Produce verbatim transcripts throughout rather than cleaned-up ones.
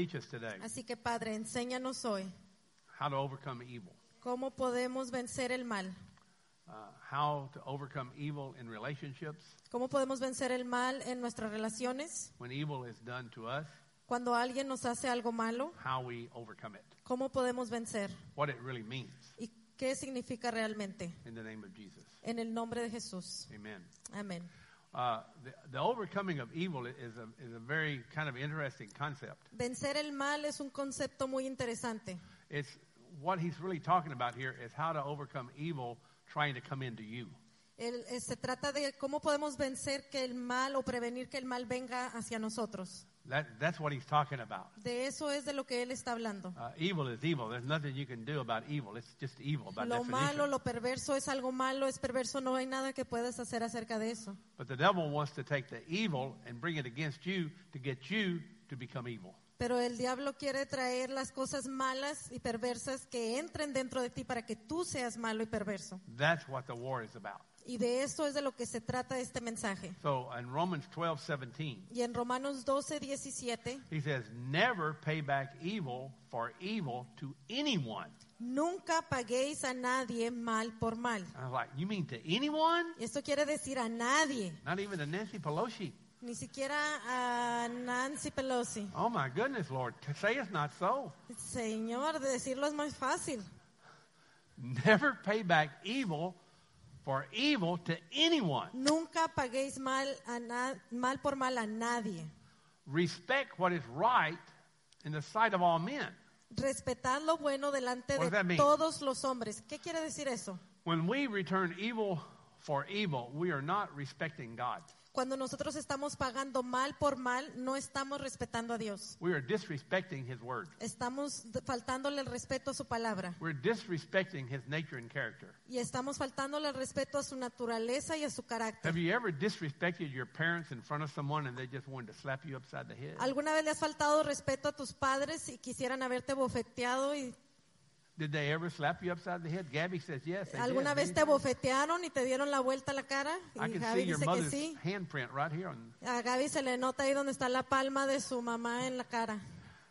teach us today Así que, Padre, enséñanos hoy how to overcome evil. cómo podemos vencer el mal. Uh, how to overcome evil in relationships ¿Cómo podemos vencer el mal en nuestras relaciones? when evil is done to us, Cuando alguien nos hace algo malo, how we overcome it, ¿cómo podemos vencer? what it really means ¿Y qué significa realmente? in the name of Jesus. En el nombre de Jesús. Amen. Amén. Uh, the, the overcoming of evil is a, is a very kind of interesting concept. Vencer el mal es un concepto muy interesante. It's what he's really talking about here is how to overcome evil trying to come into you. El- eh, se trata de cómo podemos vencer que el mal o prevenir que el mal venga hacia nosotros. That, that's what he's talking about. De eso es de lo que él está hablando. Uh, evil is evil. There's nothing you can do about evil. It's just evil by Lo malo, definition. lo perverso es algo malo, es perverso, no hay nada que puedas hacer acerca de eso. But the devil wants to take the evil and bring it against you to get you to become evil. Pero el diablo quiere traer las cosas malas y perversas que entren dentro de ti para que tú seas malo y perverso. That's what the war is about. Y de eso es de lo que se trata este mensaje. So in Romans twelve seventeen, Y en Romanos doce, diecisiete, he says, never pay back evil for evil to anyone. nunca paguéis a nadie mal por mal. And I was like, you mean to anyone? Y esto quiere decir a nadie, Not even to Nancy Pelosi. ni siquiera a Nancy Pelosi. Oh my goodness, Lord, to say it's not so. Señor, de decirlo es más fácil. Never pay back evil for evil to anyone. Nunca paguéis mal, a na- mal por mal a nadie. Respect what is right in the sight of all men. Respetad lo bueno delante What does de that mean? todos los hombres. ¿Qué quiere decir eso? When we return evil for evil, we are not respecting God. Cuando nosotros estamos pagando mal por mal, no estamos respetando a Dios. We are disrespecting His word. Estamos d- faltándole el respeto a su palabra. We're disrespecting His nature and character. Y estamos faltándole el respeto a su naturaleza y a su carácter. Have you ever disrespected your parents in front of someone and they just wanted to slap you upside the head? ¿Alguna vez le has faltado respeto a tus padres y quisieran haberte bofeteado? Y Did they ever slap you upside the head? Gabby says yes. They ¿alguna did. vez te bofetearon y te dieron la vuelta a la cara? I Y can see Gaby your dice que mother's sí. handprint right here. On, A Gaby se le nota ahí donde está la palma de su mamá en la cara.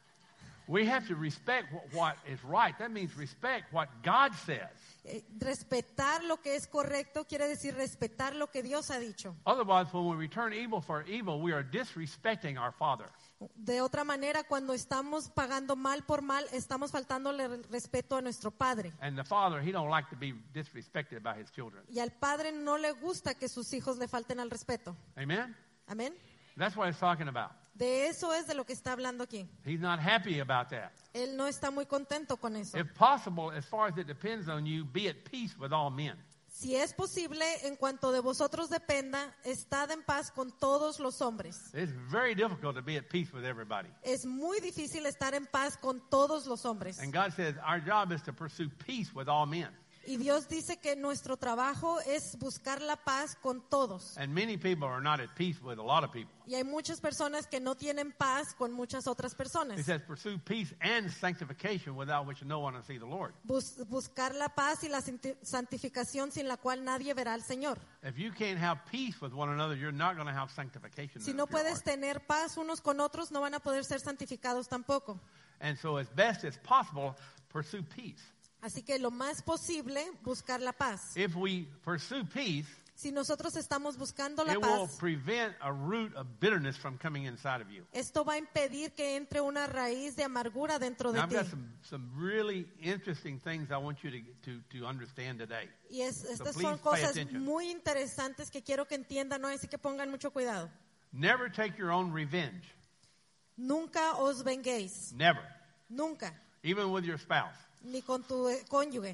we have to respect what, what is right. That means respect what God says. Eh, respetar lo que es correcto quiere decir respetar lo que Dios ha dicho. Otherwise, when we return evil for evil, we are disrespecting our Father. De otra manera, cuando estamos pagando mal por mal, estamos faltándole el respeto a nuestro Padre. And the Father, He don't like to be disrespected by His children. Y al Padre no le gusta que sus hijos le falten al respeto. Amen? Amén. That's what He's talking about. De eso es de lo que está hablando aquí. He's not happy about that. Él no está muy contento con eso. If possible, as far as it depends on you, be at peace with all men. Si es posible, en cuanto de vosotros dependa, estad en paz con todos los hombres. It's very difficult to be at peace with everybody. Es muy difícil estar en paz con todos los hombres. And God says our job is to pursue peace with all men. Y Dios dice que nuestro trabajo es buscar la paz con todos. And many people are not at peace with a lot of people. Y hay muchas personas que no tienen paz con muchas otras He personas. says pursue peace and sanctification without which no one will see the Lord. Bus- buscar la paz y la santi- santificación sin la cual nadie verá al Señor. If you can't have peace with one another, you're not going to have sanctification. Si in no your puedes heart. tener paz unos con otros, no van a poder ser santificados tampoco. And so as best as possible, pursue peace. Así que lo más posible, buscar la paz. If we pursue peace, Si nosotros estamos buscando la it will paz, prevent a root of bitterness from coming inside of you. esto va a impedir que entre una raíz de amargura dentro Now, de I've ti. got some, some really interesting things I want you to, to, to understand today. Y es- estas please son pay cosas attention. muy interesantes que quiero que entiendan hoy, así que pongan mucho cuidado. Never take your own revenge. Nunca os venguéis, Never. nunca, Even with your spouse. ni con tu eh, cónyuge.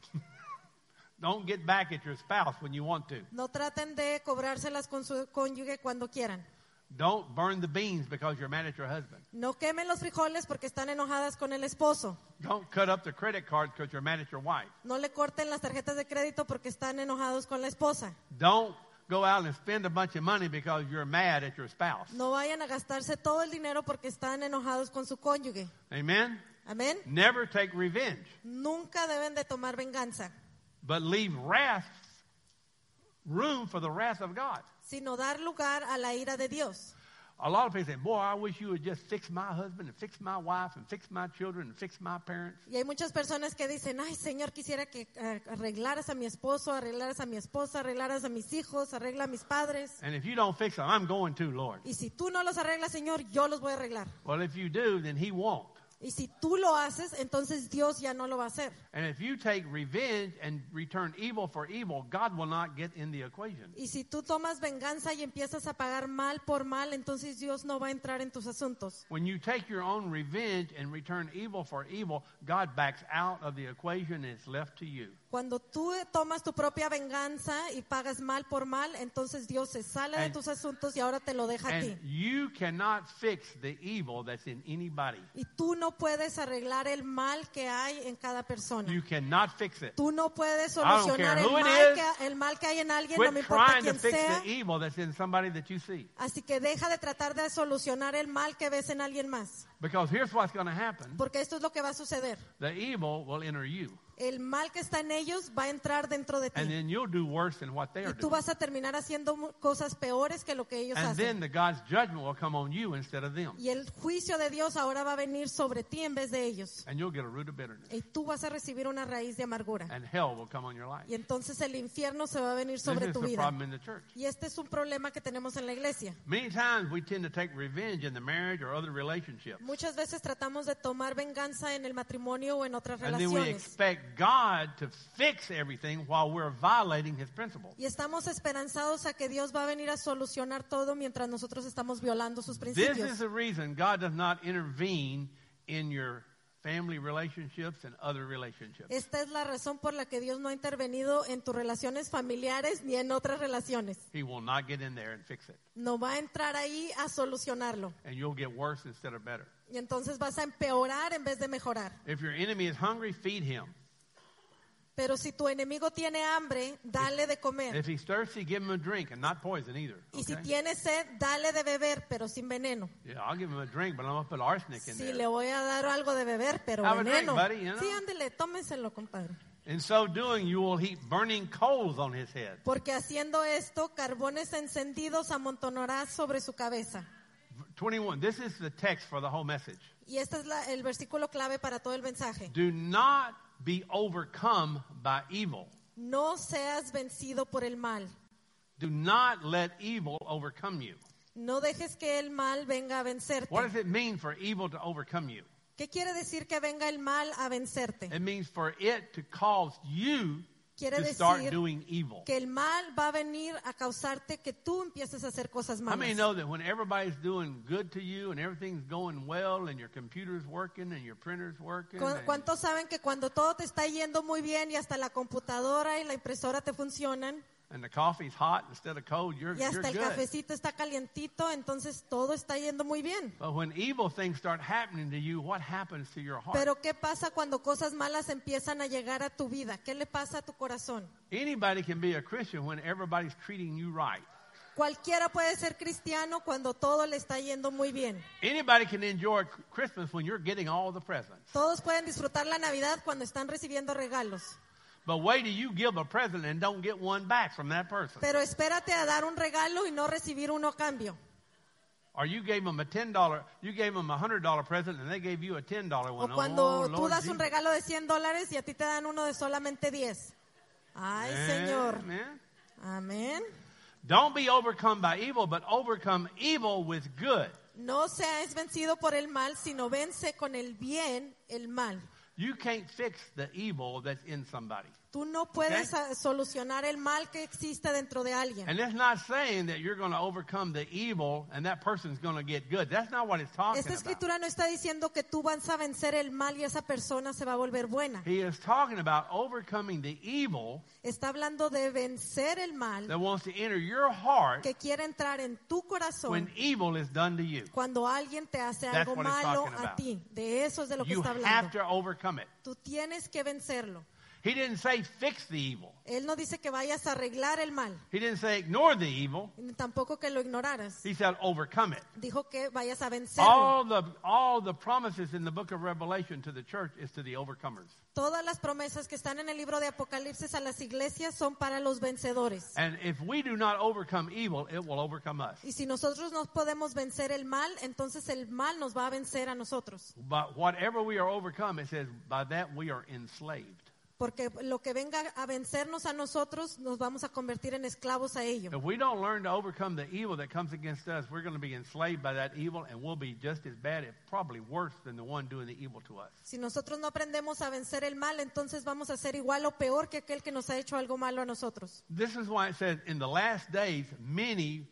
Don't get back at your spouse when you want to. No traten de cobrárselas con su cónyuge cuando quieran. Don't burn the beans because you're mad at your husband. No quemen los frijoles porque están enojadas con el esposo. Don't cut up the credit cards because you're mad at your wife. No le corten las tarjetas de crédito porque están enojados con la esposa. Don't go out and spend a bunch of money because you're mad at your spouse. No vayan a gastarse todo el dinero porque están enojados con su cónyuge. Amen? Amén. Never take revenge, Nunca deben de tomar venganza, but leave wrath, room for the wrath of God. sino dar lugar a la ira de Dios. A lot of people say, boy, I wish you would just fix my husband and fix my wife and fix my children and fix my parents. Y hay muchas personas que dicen, ay, Señor, quisiera que uh, arreglaras a mi esposo, arreglaras a mi esposa, arreglaras a mis hijos, arregla a mis padres. And if you don't fix them, I'm going to, Lord. Y si tú no los arreglas, Señor, yo los voy a arreglar. Well, if you do, then he won't. Y si tú lo haces, entonces Dios ya no lo va a hacer. And if you take revenge and return evil for evil, God will not get in the equation. Y si tú tomas venganza y empiezas a pagar mal por mal, entonces Dios no va a entrar en tus asuntos. When you take your own revenge and return evil for evil, God backs out of the equation and it's left to you. Cuando tú tomas tu propia venganza y pagas mal por mal, entonces Dios se sale de And- tus asuntos y ahora te lo deja a ti. And you cannot fix the evil that's in anybody. Y tú no puedes arreglar el mal que hay en cada persona. You cannot fix it. Tú no puedes I don't solucionar care el who it mal, is. que, el mal que hay en alguien, no Quit me importa trying to quién fix sea. the evil that's in somebody that you see. Así que deja de tratar de solucionar el mal que ves en alguien más. Because here's what's going to happen. Porque esto es lo que va a suceder. The evil will enter you. El mal que está en ellos va a entrar dentro de And ti. then you'll do worse than what they Y are tú doing. vas a terminar haciendo mu- cosas peores que lo que ellos And then hacen. the God's judgment will come on you instead of them. Y el juicio de Dios ahora va a venir sobre ti en vez de ellos. And you'll get a root of bitterness. Y tú vas a recibir una raíz de amargura. And hell will come on your life. Y entonces el infierno se va a venir This sobre is tu the vida. problem in the church. Y este es un problema que tenemos en la iglesia. Many times we tend to take revenge in the marriage or other relationships. Muchas veces tratamos de tomar venganza en el matrimonio o en otras And then we relaciones. expect God to fix everything while we're violating His principles. Y estamos esperanzados a que Dios va a venir a solucionar todo mientras nosotros estamos violando sus This is principios. the reason God does not intervene in your family relationships and other relationships. Esta es la razón por la que Dios no ha intervenido en tus relaciones familiares ni en otras relaciones. He will not get in there and fix it. No va a entrar ahí a solucionarlo. And you'll get worse instead of better. Y entonces vas a empeorar en vez de mejorar. If your enemy is hungry, feed him. Pero si tu enemigo tiene hambre, dale de comer. If he's thirsty, give him a drink and not poison either. Y si Okay? tiene sed, dale de beber, pero sin veneno. Yeah, I'll give him a drink, but I'm going to put arsenic in Sí, there. le voy a dar algo de beber, pero Have a drink, veneno. buddy, you know? Sí, ándele, tómenselo, compadre. In so doing, you will heap burning coals on his head. Porque haciendo esto, carbones encendidos amontonarás sobre su cabeza. twenty-one. This is the text for the whole message. Y este es la- el versículo clave para todo el mensaje. Do not be overcome by evil. No seas vencido por el mal. Do not let evil overcome you. No dejes que el mal venga a vencerte. What does it mean for evil to overcome you? ¿Qué quiere decir que venga el mal a vencerte? It means for it to cause you Quiere to start decir doing evil. que el mal va a venir a causarte que tú empieces a hacer cosas How many malas. know that when everybody's doing good to you and everything's going well and your computer's working and your printer's working ¿Cu- and, ¿Cuántos saben que cuando todo te está yendo muy bien y hasta la computadora y la impresora te funcionan and the coffee's hot instead of cold, you're, y you're hasta el good. cafecito está calientito, entonces todo está yendo muy bien? But when evil things start happening to you, what happens to your heart? Pero ¿qué pasa cuando cosas malas empiezan a llegar a tu vida? ¿Qué le pasa a tu corazón? Anybody can be a Christian when everybody's treating you right. Cualquiera puede ser cristiano cuando todo le está yendo muy bien. Anybody can enjoy Christmas when you're getting all the presents. Todos pueden disfrutar la Navidad cuando están recibiendo regalos. But wait till you give a present and don't get one back from that person. Pero espérate a dar un regalo y no recibir uno a cambio. Or you gave them a ten dollar, you gave them a one hundred dollar present and they gave you a ten dollar O one. cuando Oh, tú Lord das un Jesus. regalo de cien dólares y a ti te dan uno de solamente diez. Ay, Señor. Amen. Amén. Don't be overcome by evil, but overcome evil with good. No seas vencido por el mal, sino vence con el bien el mal. You can't fix the evil that's in somebody. Tú no puedes a- solucionar el mal que existe dentro de alguien. And it's not saying that you're going to overcome the evil and that person's going to get good. That's not what it's talking Esta about. escritura no está diciendo que tú vas a vencer el mal y esa persona se va a volver buena. He is talking about overcoming the evil Está hablando de vencer el mal that wants to enter your heart que quiere entrar en tu corazón when evil is done to you. cuando alguien te hace That's algo what it's malo talking a about. ti. De eso es de lo que You está have hablando. to overcome it. Tú tienes que vencerlo. He didn't say fix the evil. Él no dice que vayas a arreglar el mal, He didn't say ignore the evil. ni tampoco que lo ignoraras. He said overcome it. Dijo que vayas a vencerlo. All the all the promises in the book of Revelation to the church is to the overcomers. Todas las promesas que están en el libro de Apocalipsis a las iglesias son para los vencedores. And if we do not overcome evil, it will overcome us. Y si nosotros no podemos vencer el mal, entonces el mal nos va a vencer a nosotros. But whatever we are overcome, it says by that we are enslaved. Porque lo que venga a vencernos a nosotros, nos vamos a convertir en esclavos a ello. If we don't learn to overcome the evil that comes against us, we're going to be enslaved by that evil, and we'll be just as bad, if probably worse, than the one doing the evil to us. Si nosotros no aprendemos a vencer el mal, entonces vamos a ser igual o peor que aquel que nos ha hecho algo malo a nosotros. This is why it says, in the last days, many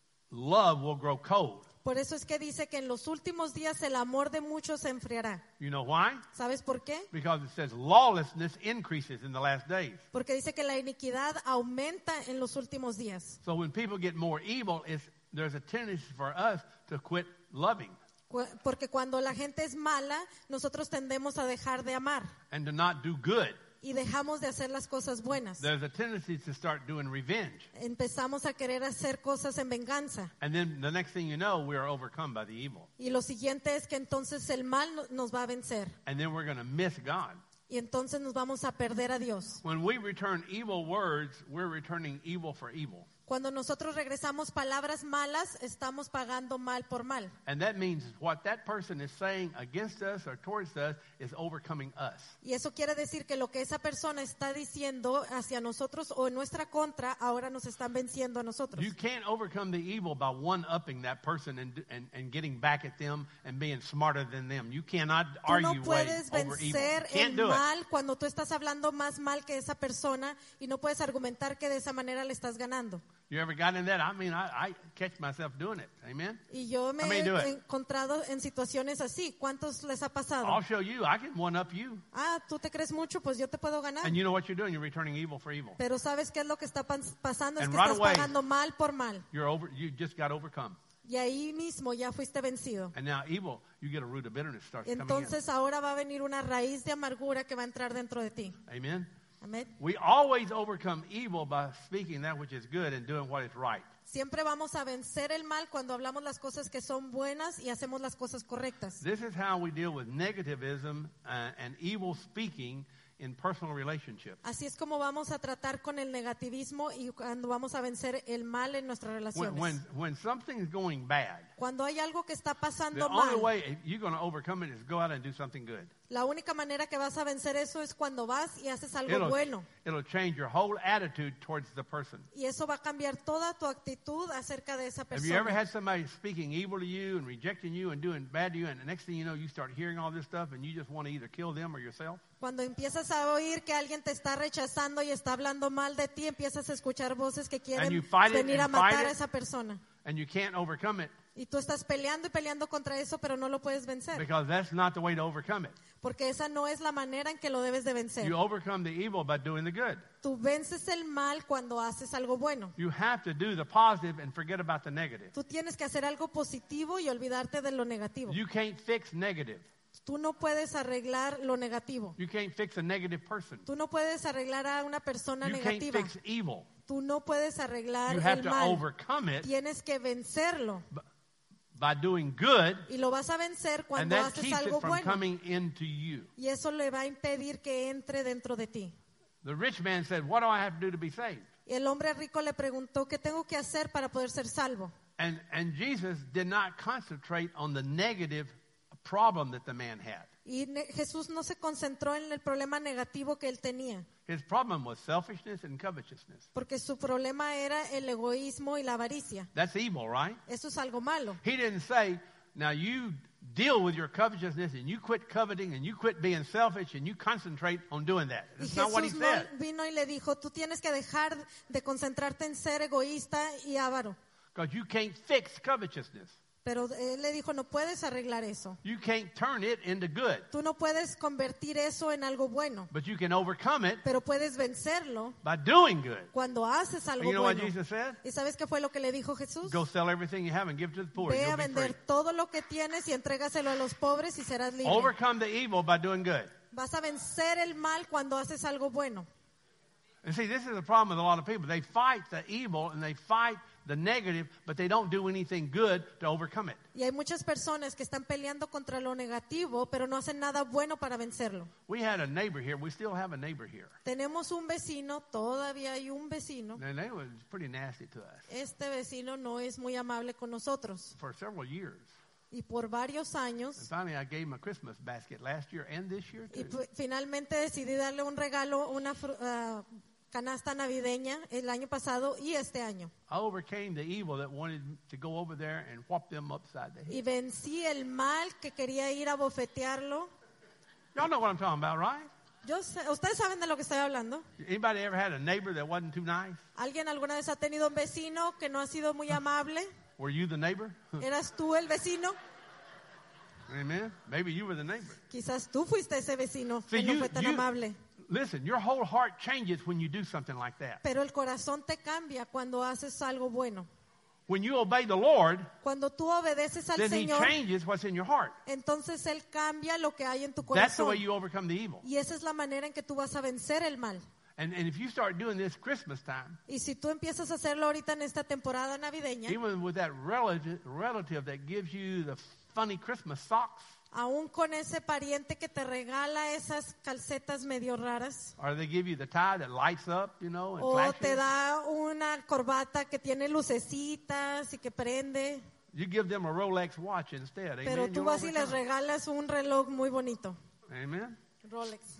love will grow cold. Por eso es que dice que en los últimos días el amor de muchos se enfriará. You know why? ¿Sabes por qué? Because it says lawlessness increases in the last days. Porque dice que la iniquidad aumenta en los últimos días. So when people get more evil, it's, there's a tendency for us to quit loving Cu- Porque cuando la gente es mala, nosotros tendemos a dejar de amar and to not do good. y dejamos de hacer las cosas buenas. There's a tendency to start doing revenge. Empezamos a querer hacer cosas en venganza. And then the next thing you know, we are overcome by the evil. Y lo siguiente es que entonces el mal no- nos va a vencer. And then we're going to miss God. Y entonces nos vamos a perder a Dios. When we return evil words, we're returning evil for evil. Cuando nosotros regresamos palabras malas, estamos pagando mal por mal. And that means what that person is saying against us or towards us is overcoming us. Y eso quiere decir que lo que esa persona está diciendo hacia nosotros o en nuestra contra, ahora nos están venciendo a nosotros. You can't overcome the evil by one-upping that person and, and, and getting back at them and being smarter than them. You cannot Tú argue no way puedes over evil. vencer You can't el do it. mal cuando tú estás hablando más mal que esa persona y no puedes argumentar que de esa manera le estás ganando. You ever got in that? I mean, I, I catch myself doing it. Amen? Y yo me I mean, he do it. encontrado en situaciones así. ¿Cuántos les ha pasado? I'll show you. I can one-up you. Ah, tú te crees mucho, pues yo te puedo ganar. And you know what you're doing? You're returning evil for evil. Pero ¿sabes qué es lo que está pas- pasando? Es And que right estás away- pagando mal por mal. You're over. You just got overcome. Y ahí mismo ya fuiste vencido. And now evil, you get a root of bitterness starts coming in. Entonces ahora va a venir una raíz de amargura que va a entrar dentro de ti. Amen? Amén. We always overcome evil by speaking that which is good and doing what is right. Siempre vamos a vencer el mal cuando hablamos las cosas que son buenas y hacemos las cosas correctas. This is how we deal with negativism uh, and evil speaking in personal relationships. Así es como vamos a tratar con el negativismo y cuando vamos a vencer el mal en nuestras When, relaciones. when, when something's going bad, Cuando hay algo que está the pasando only mal, way you're going to overcome it is go out and do something good. la única manera que vas a vencer eso es cuando vas y haces algo It'll, bueno. it'll change your whole attitude towards the person. Y eso va a cambiar toda tu actitud acerca de esa Have you ever persona. had somebody speaking evil to you and rejecting you and doing bad to you, and the next thing you know, you start hearing all this stuff and you just want to either kill them or yourself? Cuando empiezas a oír que alguien te está rechazando y está hablando mal de ti, empiezas a escuchar voces que And quieren you fight it venir a and fight matar it. a esa persona. And you can't overcome it Y tú estás peleando y peleando contra eso, pero no lo puedes vencer. because that's not the way to overcome it. Porque esa no es la manera en que lo debes de vencer. You overcome the evil by doing the good. Tú vences el mal cuando haces algo bueno. You have to do the positive and forget about the negative. Tú tienes que hacer algo positivo y olvidarte de lo negativo. You can't fix negative. Tú no puedes arreglar lo negativo. You can't fix a negative person. Tú no puedes arreglar a una persona You can't negativa. fix evil. Tú no puedes arreglar You have el to mal. overcome it Tienes que vencerlo. b- by doing good, Y lo vas a vencer and cuando that haces keeps algo it from bueno. coming into you. Y eso le va a impedir que entre dentro de ti. The rich man said, "What do I have to do to be saved?" Y el hombre rico le preguntó, ¿qué tengo que hacer para poder ser salvo? And, and Jesus did not concentrate on the negative problem that the man had. Y ne- Jesús no se concentró en el problema negativo que él tenía, His problem was selfishness and covetousness. porque su problema era el egoísmo y la avaricia. That's evil, right? Eso es algo malo. He didn't say, now you deal with your covetousness and you quit coveting and you quit being selfish and you concentrate on doing that. Y That's not what he Jesús no said. vino y le dijo, tú tienes que dejar de concentrarte en ser egoísta y avaro. Because you can't fix covetousness. Pero él le dijo, no puedes arreglar eso. You can't turn it into good. Tú no puedes convertir eso en algo bueno, But you can overcome it pero puedes vencerlo by doing good. cuando haces And algo you know what bueno. Jesus said? ¿Y sabes qué fue lo que le dijo Jesús? Go sell everything you have and give it to the poor. and Ve you'll a be free. vender todo lo que tienes y entrégaselo a los pobres y serás libre. Overcome the evil by doing good. Vas a vencer el mal cuando haces algo bueno. And see, this is the problem with a lot of people. They fight the evil and they fight the negative, but they don't do anything good to overcome it. Y hay muchas personas que están peleando contra lo negativo, pero no hacen nada bueno para vencerlo. We had a neighbor here. We still have a neighbor here. Tenemos un vecino, todavía hay un vecino. And they was pretty nasty to us Este vecino no es muy amable con nosotros. for several years. Y por varios And años, finally, I gave him a Christmas basket last year and this year y too. fu- finalmente decidí darle un regalo, una fru- ah, canasta navideña el año pasado y este año. I overcame the evil that wanted to go over there and whop them upside the Y head. vencí el mal que quería ir a bofetearlo. Y'all know what I'm talking about, right? Yo sé- ustedes saben de lo que estoy hablando. Anybody ever had a neighbor that wasn't too nice? ¿Alguien alguna vez ha tenido un vecino que no ha sido muy amable? Were you the neighbor? ¿Eras tú el vecino? Amen. Maybe you were the neighbor. Quizás tú fuiste ese vecino See, que no you- fue tan you- amable. Listen, your whole heart changes when you do something like that. Pero el corazón te cambia cuando haces algo bueno. When you obey the Lord, Cuando tú obedeces al then He Señor, changes what's in your heart. entonces Él cambia lo que hay en tu That's the way corazón. you overcome the evil. Y esa es la manera en que tú vas a vencer el mal. And, and if you start doing this Christmas time, Y si tú empiezas a hacerlo ahorita en esta temporada navideña, even with that relative, relative that gives you the funny Christmas socks, aún con ese pariente que te regala esas calcetas medio raras, or they give you the tie that lights up, you know, and o flashes, te da una corbata que tiene lucecitas y que prende, you give them a Rolex watch instead. pero Amen. tú You'll vas y les overcome. regalas un reloj muy bonito. Amen. Rolex.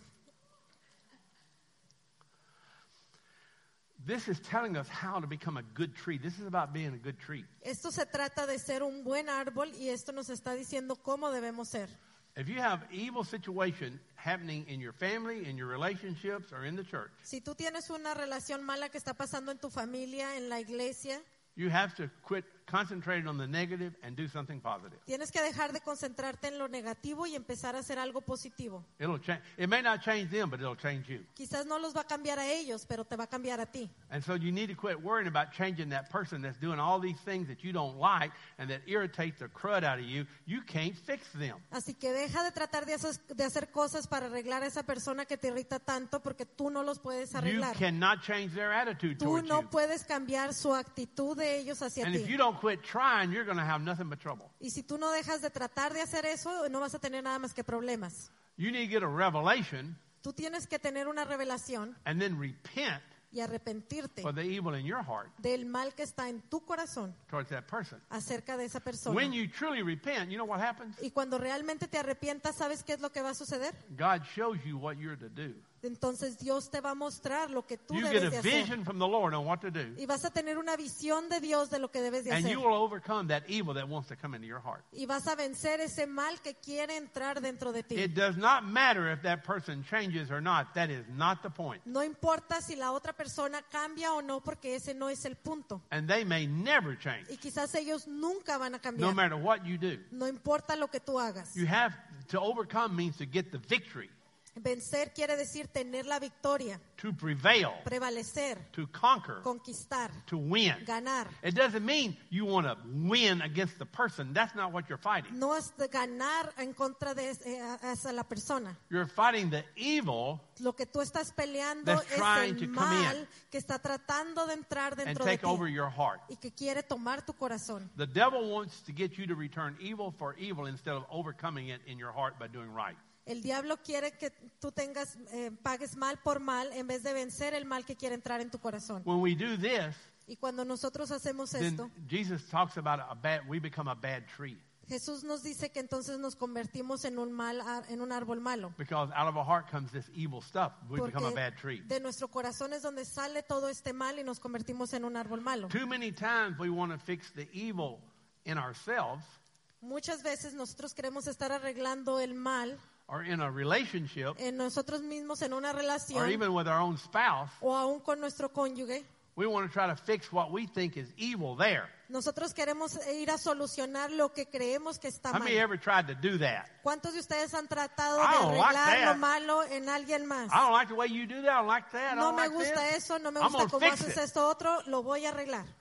This is telling us how to become a good tree. This is about being a good tree. Esto se trata de ser un buen árbol y esto nos está diciendo cómo debemos ser. If you have evil situation happening in your family, in your relationships, or in the church, Si tú tienes una relación mala que está pasando en tu familia, en la iglesia, you have to quit concentrating on the negative and do something positive. tienes que dejar de concentrarte en lo negativo y empezar a hacer algo positivo. It'll change. It may not change them, but it'll change you. Quizás no los va a cambiar a ellos, pero te va a cambiar a ti. And so you need to quit worrying about changing that person that's doing all these things that you don't like and that irritate the crud out of you. You can't fix them. Así que deja de tratar de hacer, de hacer cosas para arreglar a esa persona que te irrita tanto porque tú no los puedes You arreglar. cannot change their attitude Tú towards no you. puedes cambiar su actitud de ellos hacia And if ti. you don't quit trying, you're going to have nothing but trouble. Y si tú no dejas de tratar de hacer eso, no vas a tener nada más que problemas. You need to get a revelation Tú tienes que tener una revelación and then repent y arrepentirte for the evil in your heart del mal que está en tu corazón towards that person. acerca de esa persona. When you truly repent, you know what happens? Y cuando realmente te arrepientas, ¿sabes qué es lo que va a suceder? God shows you what you're to do. Entonces Dios te va a mostrar lo que tú You get debes a de hacer. vision from the Lord on what to do. Y vas a tener una visión de Dios de lo que debes de And hacer. you will overcome that evil that wants to come into your heart. Y vas a vencer ese mal que quiere entrar dentro de ti. It does not matter if that person changes or not. That is not the point. No importa si la otra persona cambia o no, porque ese no es el punto. And they may never change, Y quizás ellos nunca van a no cambiar. matter what you do. No importa lo que tú hagas. You have to overcome means to get the victory, Vencer quiere decir tener la victoria, to prevail, prevalecer, to conquer, conquistar, to win. ganar. It doesn't mean you want to win against the person. That's not what you're fighting. No es de ganar en contra de eh, hacia la persona. You're fighting the evil Lo que tú estás peleando That's es trying el to come in mal que está tratando de entrar and dentro de take ti over your heart. y que quiere tomar tu corazón. The devil wants to get you to return evil for evil instead of overcoming it in your heart by doing right. El diablo quiere que tú tengas, eh, pagues mal por mal en vez de vencer el mal que quiere entrar en tu corazón. When we do this, Y cuando nosotros hacemos esto, then Jesus talks about a bad, we become a bad tree. Jesús nos dice que entonces nos convertimos en un mal, ar- en un árbol malo. Because out of our heart comes this evil stuff. We become a Porque bad tree. de nuestro corazón es donde sale todo este mal y nos convertimos en un árbol malo. Too many times we want to fix the evil in ourselves Muchas veces nosotros queremos estar arreglando el mal or in a relationship en nosotros mismos, en una or relación even with our own spouse. o aún con nuestro cónyuge. We want to try to fix what we think is evil there. Nosotros queremos ir a solucionar lo que creemos que está How many mal. ever tried to do that? ¿Cuántos de ustedes han tratado de I don't like arreglar lo that. malo en alguien más? I don't like the way you do that. I don't like that. I No don't me like gusta this. eso, no me I'm gusta gonna cómo fix haces it. esto otro, lo voy a arreglar.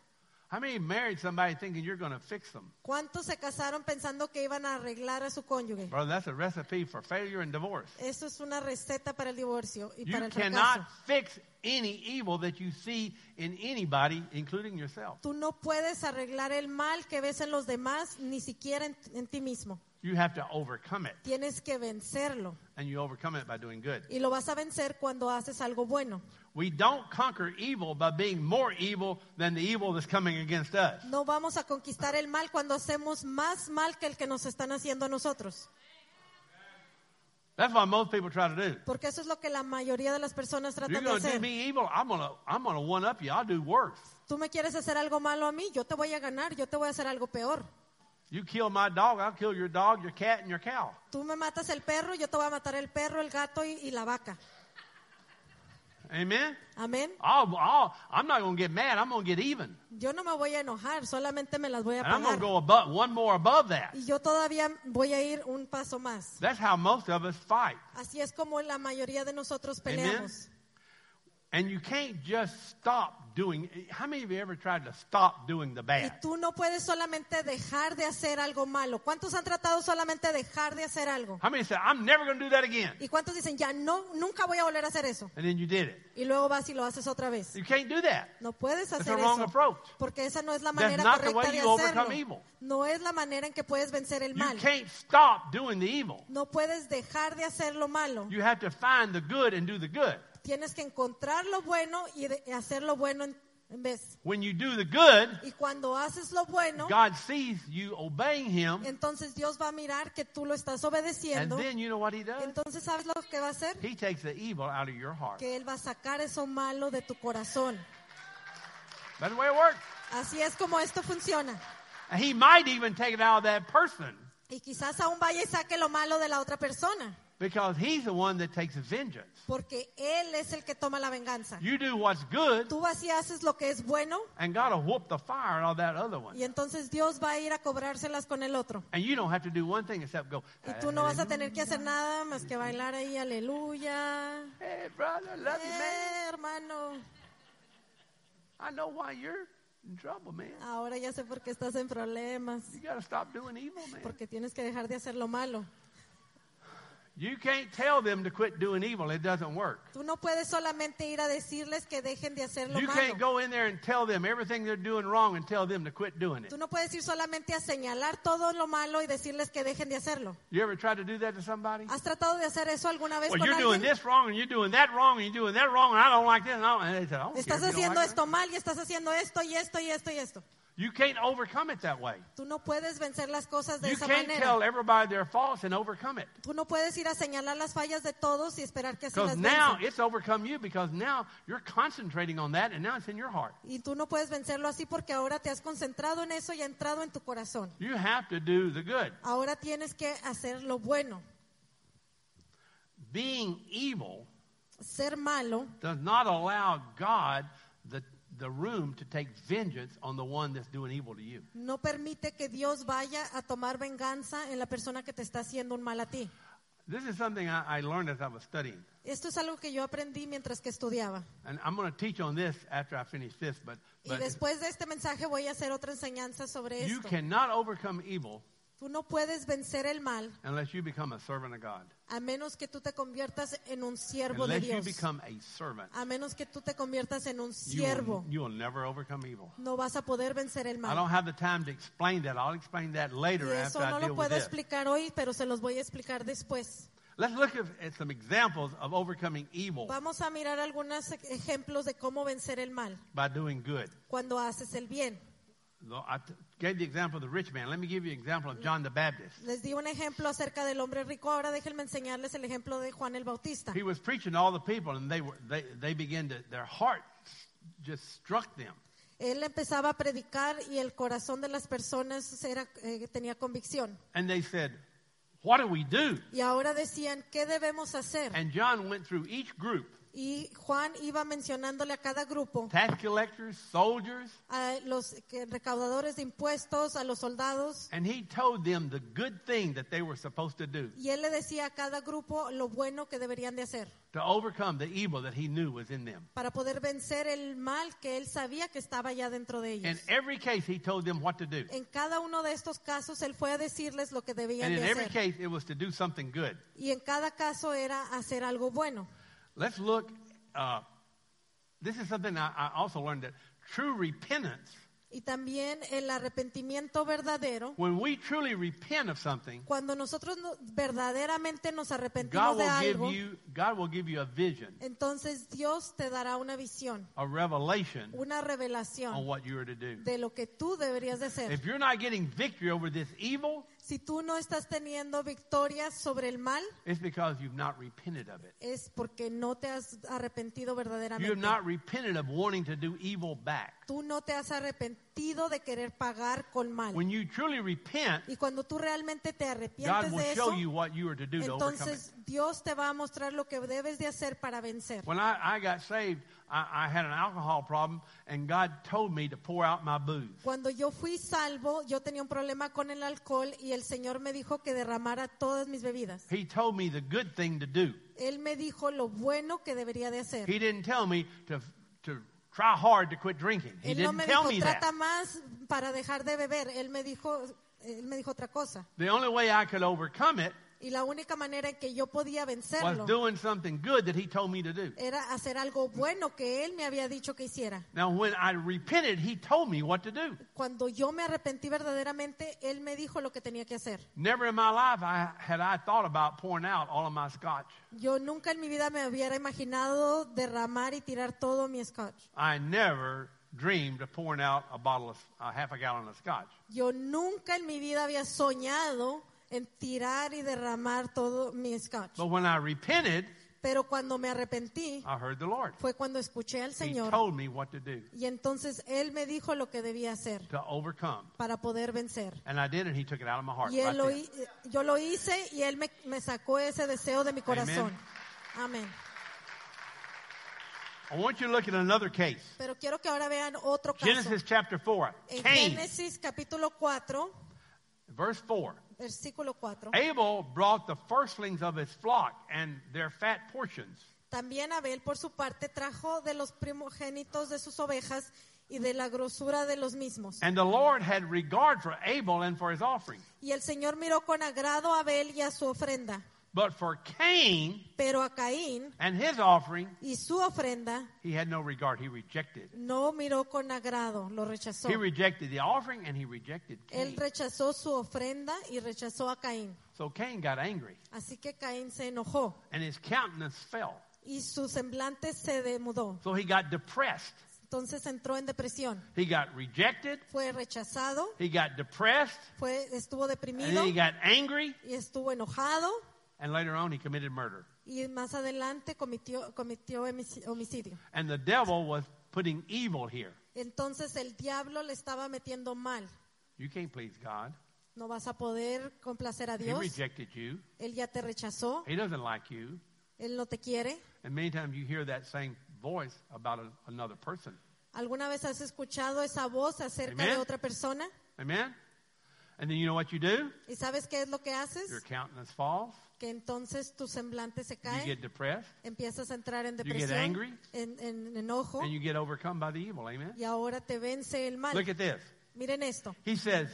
How many married somebody thinking you're going to fix them? ¿Cuántos se casaron pensando que iban a arreglar a su cónyuge? Brother, that's a recipe for failure and divorce. Eso es una receta para el divorcio y para You el cannot fracaso. fix any evil that you see in anybody, including yourself. Tú no puedes arreglar el mal que ves en los demás, ni siquiera en, en ti mismo. You have to overcome it, Tienes que vencerlo. and you overcome it by doing good. Y lo vas a vencer cuando haces algo bueno. We don't conquer evil by being more evil than the evil that's coming against us. No vamos a conquistar el mal cuando hacemos más mal que el que nos están haciendo a nosotros. That's what most people try to do. Porque eso es lo que la mayoría de las personas You're tratan de going to do hacer. me evil, I'm going to I'm going to one up you. I'll do worse. Tú me quieres hacer algo malo a mí, yo te voy a ganar, yo te voy a hacer algo peor. You kill my dog, I'll kill your dog, your cat, and your cow. Tú me matas el perro, yo te voy a matar el perro, el gato y, y la vaca. Amen? Amén. I'll, I'll, I'm not going to get mad. I'm going to get even. Yo no me voy a enojar, solamente me las voy a And I'm going pagar. to go above, one more above that. Y yo todavía voy a ir un paso más. That's how most of us fight. Así es como la mayoría de nosotros peleamos. And you can't just stop doing. How many of you ever tried to stop doing the Y bad? tú no puedes solamente dejar de hacer algo malo. ¿Cuántos han tratado solamente de dejar de hacer algo? How many say, I'm never going to do that again? ¿Y cuántos dicen, ya no, nunca voy a volver a hacer eso? And then you did it. Y luego vas y lo haces otra vez. You can't do that. No puedes That's hacer the wrong eso. approach. Porque esa no es la That's manera not the correcta way de you overcome hacerlo. evil. No es la manera en que puedes vencer el You mal. can't stop doing the evil. No puedes dejar de hacer lo malo. You have to find the good and do the good. Tienes que encontrar lo bueno y de- hacer lo bueno en, en vez. When you do the good, Y cuando haces lo bueno, God sees you obeying Him, entonces Dios va a mirar que tú lo estás and obedeciendo. then you know what He does? Entonces, ¿sabes lo que va a hacer? He takes the evil out of your heart. Que Él va a sacar eso malo de tu corazón. That's the way it works. Así es como esto funciona. And He might even take it out of that person Y quizás aún vaya y saque lo malo de la otra persona. because He's the one that takes vengeance. Porque Él es el que toma la venganza. You do what's good, Tú vas y haces lo que es bueno. and God will whoop the fire out of that other one. Y entonces Dios va a ir a cobrárselas con el otro. And you don't have to do one thing except go, Y tú no vas a tener que hacer nada más que bailar ahí, aleluya. hey, brother, I love you, man. Eh, hermano, I know why you're in trouble, man. ahora ya sé por qué estás en problemas. You got to stop doing evil, man. Porque tienes que dejar de hacer lo malo. You can't tell them to quit doing evil. It doesn't work. Tú no puedes solamente ir a decirles que dejen de hacer lo You can't malo. go in there and tell them everything they're doing wrong and tell them to quit doing it. Tú no puedes ir solamente a señalar todo lo malo y decirles que dejen de hacerlo. You ever tried to do that to somebody? ¿Has tratado de hacer eso alguna vez Well, con you're doing alguien? this wrong and you're doing that wrong and you're doing that wrong and I don't like this. And, I don't, and they said, I don't care Estás if you don't haciendo like esto mal y estás haciendo esto y esto y esto y esto. that. You can't overcome it that way. Tú no puedes vencer las cosas de You esa can't tell manera. everybody their faults and overcome it. Tú no puedes ir a señalar las fallas de todos y esperar que así Because las now venzan. it's overcome you because now you're concentrating on that and now it's in your heart. Y tú no puedes vencerlo así porque ahora te has concentrado en eso y ha entrado en tu corazón. You have to do the good. Ahora tienes que hacer lo bueno. Being evil Ser malo does not allow God the, the room to take vengeance on the one that's doing evil to you. no permite que Dios vaya a tomar venganza en la persona que te está haciendo un mal a ti. This is something I, I learned as I was studying. Esto es algo que yo aprendí mientras que estudiaba. And I'm going to teach on this after I finish this, but, Y but después de este mensaje voy a hacer otra enseñanza sobre you esto. cannot overcome evil Tú no puedes vencer el mal unless you become a servant of God. a menos que tú te conviertas en un siervo de Unless you Dios. become a servant, A menos que tú te conviertas en un you siervo. will, you will never overcome evil. No vas a poder vencer el I mal. don't have the time to explain that. I'll explain that Y later eso after no I lo deal with puedo this. explicar hoy, pero se los voy a explicar después. Let's look at, at some examples of overcoming evil Vamos a mirar algunos ejemplos de cómo vencer el mal by doing good. cuando haces el bien. Though I t- gave the example of the rich man. Let me give you an example of John the Baptist. Les di un ejemplo acerca del hombre rico. Ahora déjenme enseñarles el ejemplo de Juan el Bautista. He was preaching to all the people, and they were they they began to their heart just struck them. Él empezaba a predicar y el corazón de las personas era, eh, tenía convicción. And they said, "What do we do?" Y ahora decían, ¿qué debemos hacer? And John went through each group Y Juan iba mencionándole a cada grupo, tax collectors, soldiers, a los que- recaudadores de impuestos, a los soldados, and he told them the good thing that they were supposed to do y él le decía a cada grupo lo bueno que deberían de hacer to overcome the evil that he knew was in them. para poder vencer el mal que él sabía que estaba ya dentro de In ellos. every case, he told them what to do. En cada uno de estos casos él fue a decirles lo que debían And in de every hacer. case, it was to do something good. Y en cada caso era hacer algo bueno. Let's look. Uh, this is something I, I also learned, that true repentance, Y también el arrepentimiento verdadero, when we truly repent of something, cuando nosotros no- verdaderamente nos God arrepentimos de will give algo, you God will give you a vision, entonces Dios te dará una visión, a revelation una on revelación what you are to do. de lo que tú deberías de hacer. If you're not getting victory over this evil, Si tú no estás teniendo victorias sobre el mal, it's because you've not repented of it. es porque no te has arrepentido You have verdaderamente. not repented of wanting to do evil back. Tú no te has arrepentido de querer pagar con mal. When you truly repent, Y cuando tú realmente te God arrepientes will de show eso, you what you are to do to overcome it. entonces Dios te va a mostrar lo que debes de hacer para vencer. When I, I got saved, I, I had an alcohol problem, and God told me to pour out my booze. Cuando yo fui salvo, yo tenía un problema con el alcohol y el Señor me dijo que derramara todas mis bebidas. He told me the good thing to do. Él me dijo lo bueno que debería de hacer. He didn't tell me to, to try hard to quit drinking. He Él no didn't me tell dijo me trata that. más para dejar de beber. Él me dijo, él me dijo otra cosa. The only way I could overcome it Y la única manera en que yo podía was vencerlo doing something good that He told me to do. era hacer algo bueno que él me había dicho que hiciera. Now, when I repented, He told me what to do. Cuando yo me arrepentí verdaderamente, él me dijo lo que tenía que hacer. Never in my life I, had I thought about pouring out all of my scotch. Yo nunca en mi vida me hubiera imaginado derramar y tirar todo mi scotch. I never dreamed of pouring out a bottle of a half a gallon of scotch. Yo nunca en mi vida había soñado en tirar y derramar todo mi scotch. But when I repented, Pero cuando me arrepentí, I heard the Lord. fue cuando escuché al He Señor told me what to do y entonces Él me dijo lo que debía hacer to overcome. para poder vencer. And I did, and He took it out of my heart. Y él right lo then. hi- yo lo hice y Él me, me sacó ese deseo de mi corazón. Amén. I want you to look at another case. Pero quiero que ahora vean otro caso. Genesis chapter four. En Cain, Génesis capítulo cuatro, verse four. versículo cuatro. Abel brought the firstlings of his flock and their fat portions. También Abel, por su parte, trajo de los primogénitos de sus ovejas y de la grosura de los mismos. And the Lord had regard for Abel and for his offering. Y el Señor miró con agrado a Abel y a su ofrenda. But for Cain Pero a Caín and his offering, y su ofrenda he had no regard. He rejected. no miró con agrado, lo rechazó. He rejected the offering and he rejected Él Cain. rechazó su ofrenda y rechazó a Caín. So Cain got angry Así que Caín se enojó and his countenance fell. y su semblante se demudó. So he got depressed. Entonces entró en depresión. He got rejected. Fue rechazado, He got depressed. fue, estuvo And deprimido then he got angry. y estuvo enojado. And later on, he committed murder. Y más adelante cometió, cometió homicidio- homicidio. And the devil was putting evil here. Entonces el diablo le estaba metiendo mal. You can't please God. No vas a poder complacer a He Dios. rejected you. Él ya te rechazó. He doesn't like you. Él no te quiere. And many times you hear that same voice about a, another person. ¿Alguna vez has escuchado esa voz acerca Amen. de otra persona? Amen? And then you know what you do? ¿Y sabes qué es lo que Your haces? countenance falls. Que entonces tu semblante se You cae, get depressed. empiezas a entrar en get depresión, angry. en, en enojo, And you get overcome by the evil. Amen? y ahora te vence el mal. Look at this. Miren esto. He says,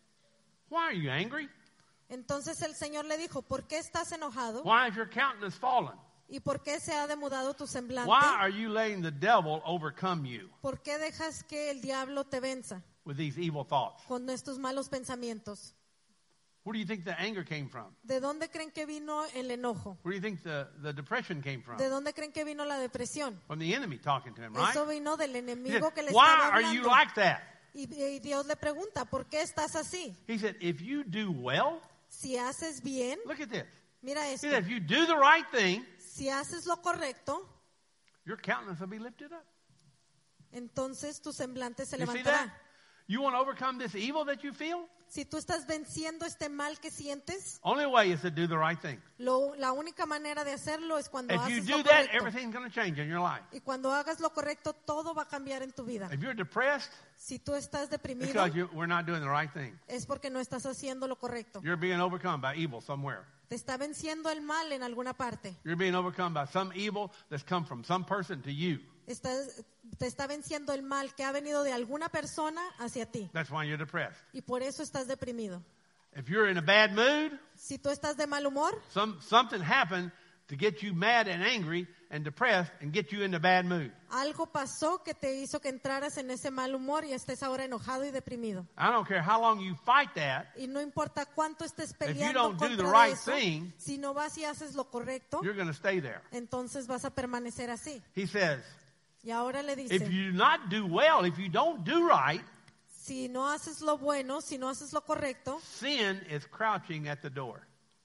why are you angry? Entonces el Señor le dijo, ¿por qué estás enojado? Why is your countenance fallen? ¿Y por qué se ha demudado tu semblante? Why are you letting the devil overcome you ¿Por qué dejas que el diablo te venza with these evil thoughts? con estos malos pensamientos? Where do you think the anger came from? ¿De dónde creen que vino el enojo? Where do you think the, the depression came from? ¿De dónde creen que vino la depresión? From the enemy talking to him, right? Eso vino del He said, enemigo que le why estaba are you hablando. like that? Y, y Dios le pregunta, ¿por qué estás así? He said, if you do well, Si haces bien, look at this. mira He esto, said, if you do the right thing, si haces lo correcto, your countenance will be lifted up. entonces tu semblante se You see levantará. that? You want to overcome this evil that you feel? Si tú estás venciendo este mal que sientes, Only way is to do the right thing. lo, la única manera de hacerlo es cuando If you haces do lo that, correcto. everything's going to change in your life. Y cuando hagas lo correcto, todo va a cambiar en tu vida. If you're depressed, Si tú estás deprimido, because you, we're not doing the right thing. es porque no estás haciendo lo correcto. You're being overcome by evil somewhere. Te está venciendo el mal en alguna parte. You're being overcome by some evil that's come from some person to you. Estás- te está venciendo el mal que ha venido de alguna persona hacia ti. That's why you're depressed. Y por eso estás deprimido. If you're in a bad mood, Si tú estás de mal humor, some, something happened to get you mad and angry and depressed and get you in the bad mood. algo pasó que te hizo que entraras en ese mal humor y estés ahora enojado y deprimido. I don't care how long you fight that, Y no importa cuánto estés you peleando don't do the contra right eso, thing, si no vas y haces lo correcto, you're going to stay there. entonces vas a permanecer así. He says, Y ahora le if dice, you not do well, if you don't do right, si no haces lo bueno, si no haces lo correcto, sin is crouching at the door.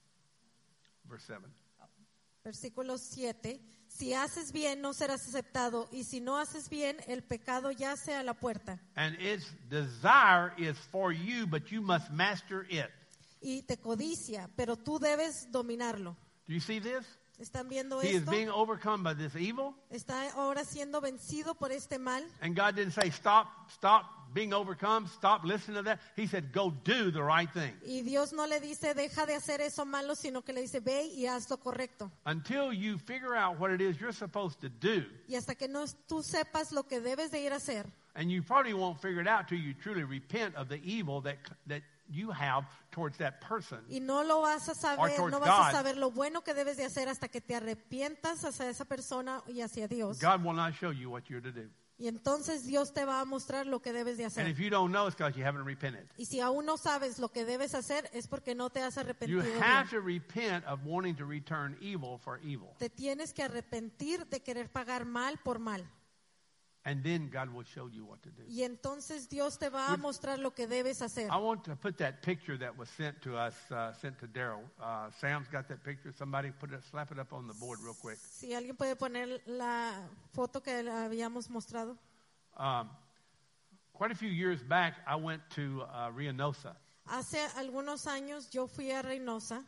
Verse seven. versículo siete, si haces bien no serás aceptado y si no haces bien el pecado yace a la puerta And its desire is for you, but you must master it. y te codicia, pero tú debes dominarlo. Do you see this? ¿Están viendo He is esto? being overcome by this evil. Está ahora siendo vencido por este mal. And God didn't say, stop, stop being overcome, stop listening to that. He said, go do the right thing. Y Dios no le dice, deja de hacer eso malo, sino que le dice, ve y haz lo correcto. Until you figure out what it is you're supposed to do, Y hasta que no tú sepas lo que debes de ir a hacer, and you probably won't figure it out till you truly repent of the evil that that you have towards that person. y no lo vas a Or saber, towards no vas God. a saber lo bueno que debes de hacer hasta que te arrepientas hacia esa persona y hacia Dios. God will not show you what you're to do. Y entonces Dios te va a mostrar lo que debes de And hacer. if you don't know, it's because you haven't repented. Y si aún no sabes lo que debes hacer, es porque no te has You arrepentido bien. have to repent of wanting to return evil for evil. Te tienes que arrepentir de querer pagar mal por mal. And then God will show you what to do. Y entonces Dios te va a Would- mostrar lo que debes hacer. I want to put that picture that was sent to us, uh, sent to Daryl. Uh, Sam's got that picture. Somebody put it, slap it up on the board real quick. Si alguien puede poner la foto que le habíamos mostrado. Um, quite a few years back, I went to uh, Reynosa, Hace algunos años yo fui a Reynosa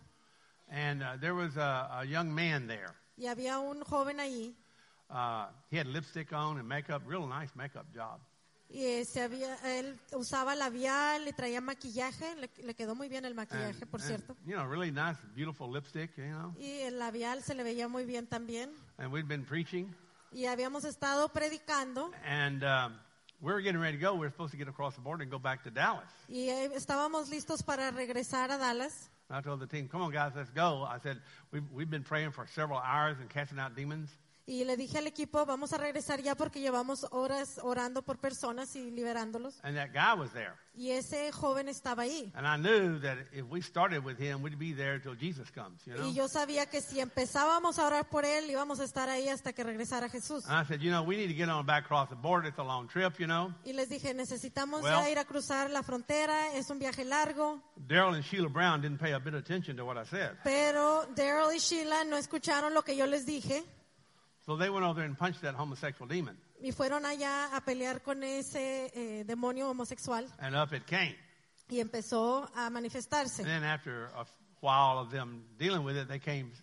and uh, there was a, a young man there. y había un joven allí Uh, he had lipstick on and makeup, real nice makeup job. y eh, se había, él usaba labial y traía maquillaje, le, le quedó muy bien el maquillaje, And- por and, cierto. you know, really nice, beautiful lipstick, you know. Y el labial se le veía muy bien también. And we'd been preaching, Y habíamos estado predicando and um, we were getting ready to go. We were supposed to get across the border and go back to Dallas. y eh, estábamos listos para regresar a Dallas. And I told the team, come on, guys, let's go. I said, we've, we've been praying for several hours and casting out demons. Y le dije al equipo, vamos a regresar ya porque llevamos horas orando por personas y liberándolos. And that guy was there. Y ese joven estaba ahí. And I knew that if we started with him, we'd be there till Jesus comes, you know. Y yo sabía que si empezábamos a orar por él, íbamos a estar ahí hasta que regresara Jesús. And I said, you know, we need to get on back across the border. It's a long trip, you know. Y les dije, necesitamos Well- ya ir a cruzar la frontera, es un viaje largo. Daryl and Sheila Brown didn't pay a bit of attention to what I said. Pero Daryl y Sheila no escucharon lo que yo les dije So they went over there and punched that homosexual demon. y fueron allá a pelear con ese eh, demonio homosexual And up it came. y empezó a manifestarse. And then after a while of them dealing with it, they came,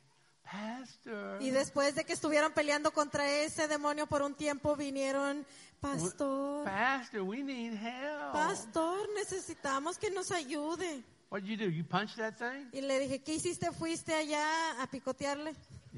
Pastor. Y después de que estuvieron peleando contra ese demonio por un tiempo, vinieron, pastor, Pastor, we need help. pastor, necesitamos que nos ayude. What did you do? You punched that thing? Y le dije, ¿qué hiciste? ¿Fuiste allá a picotearle?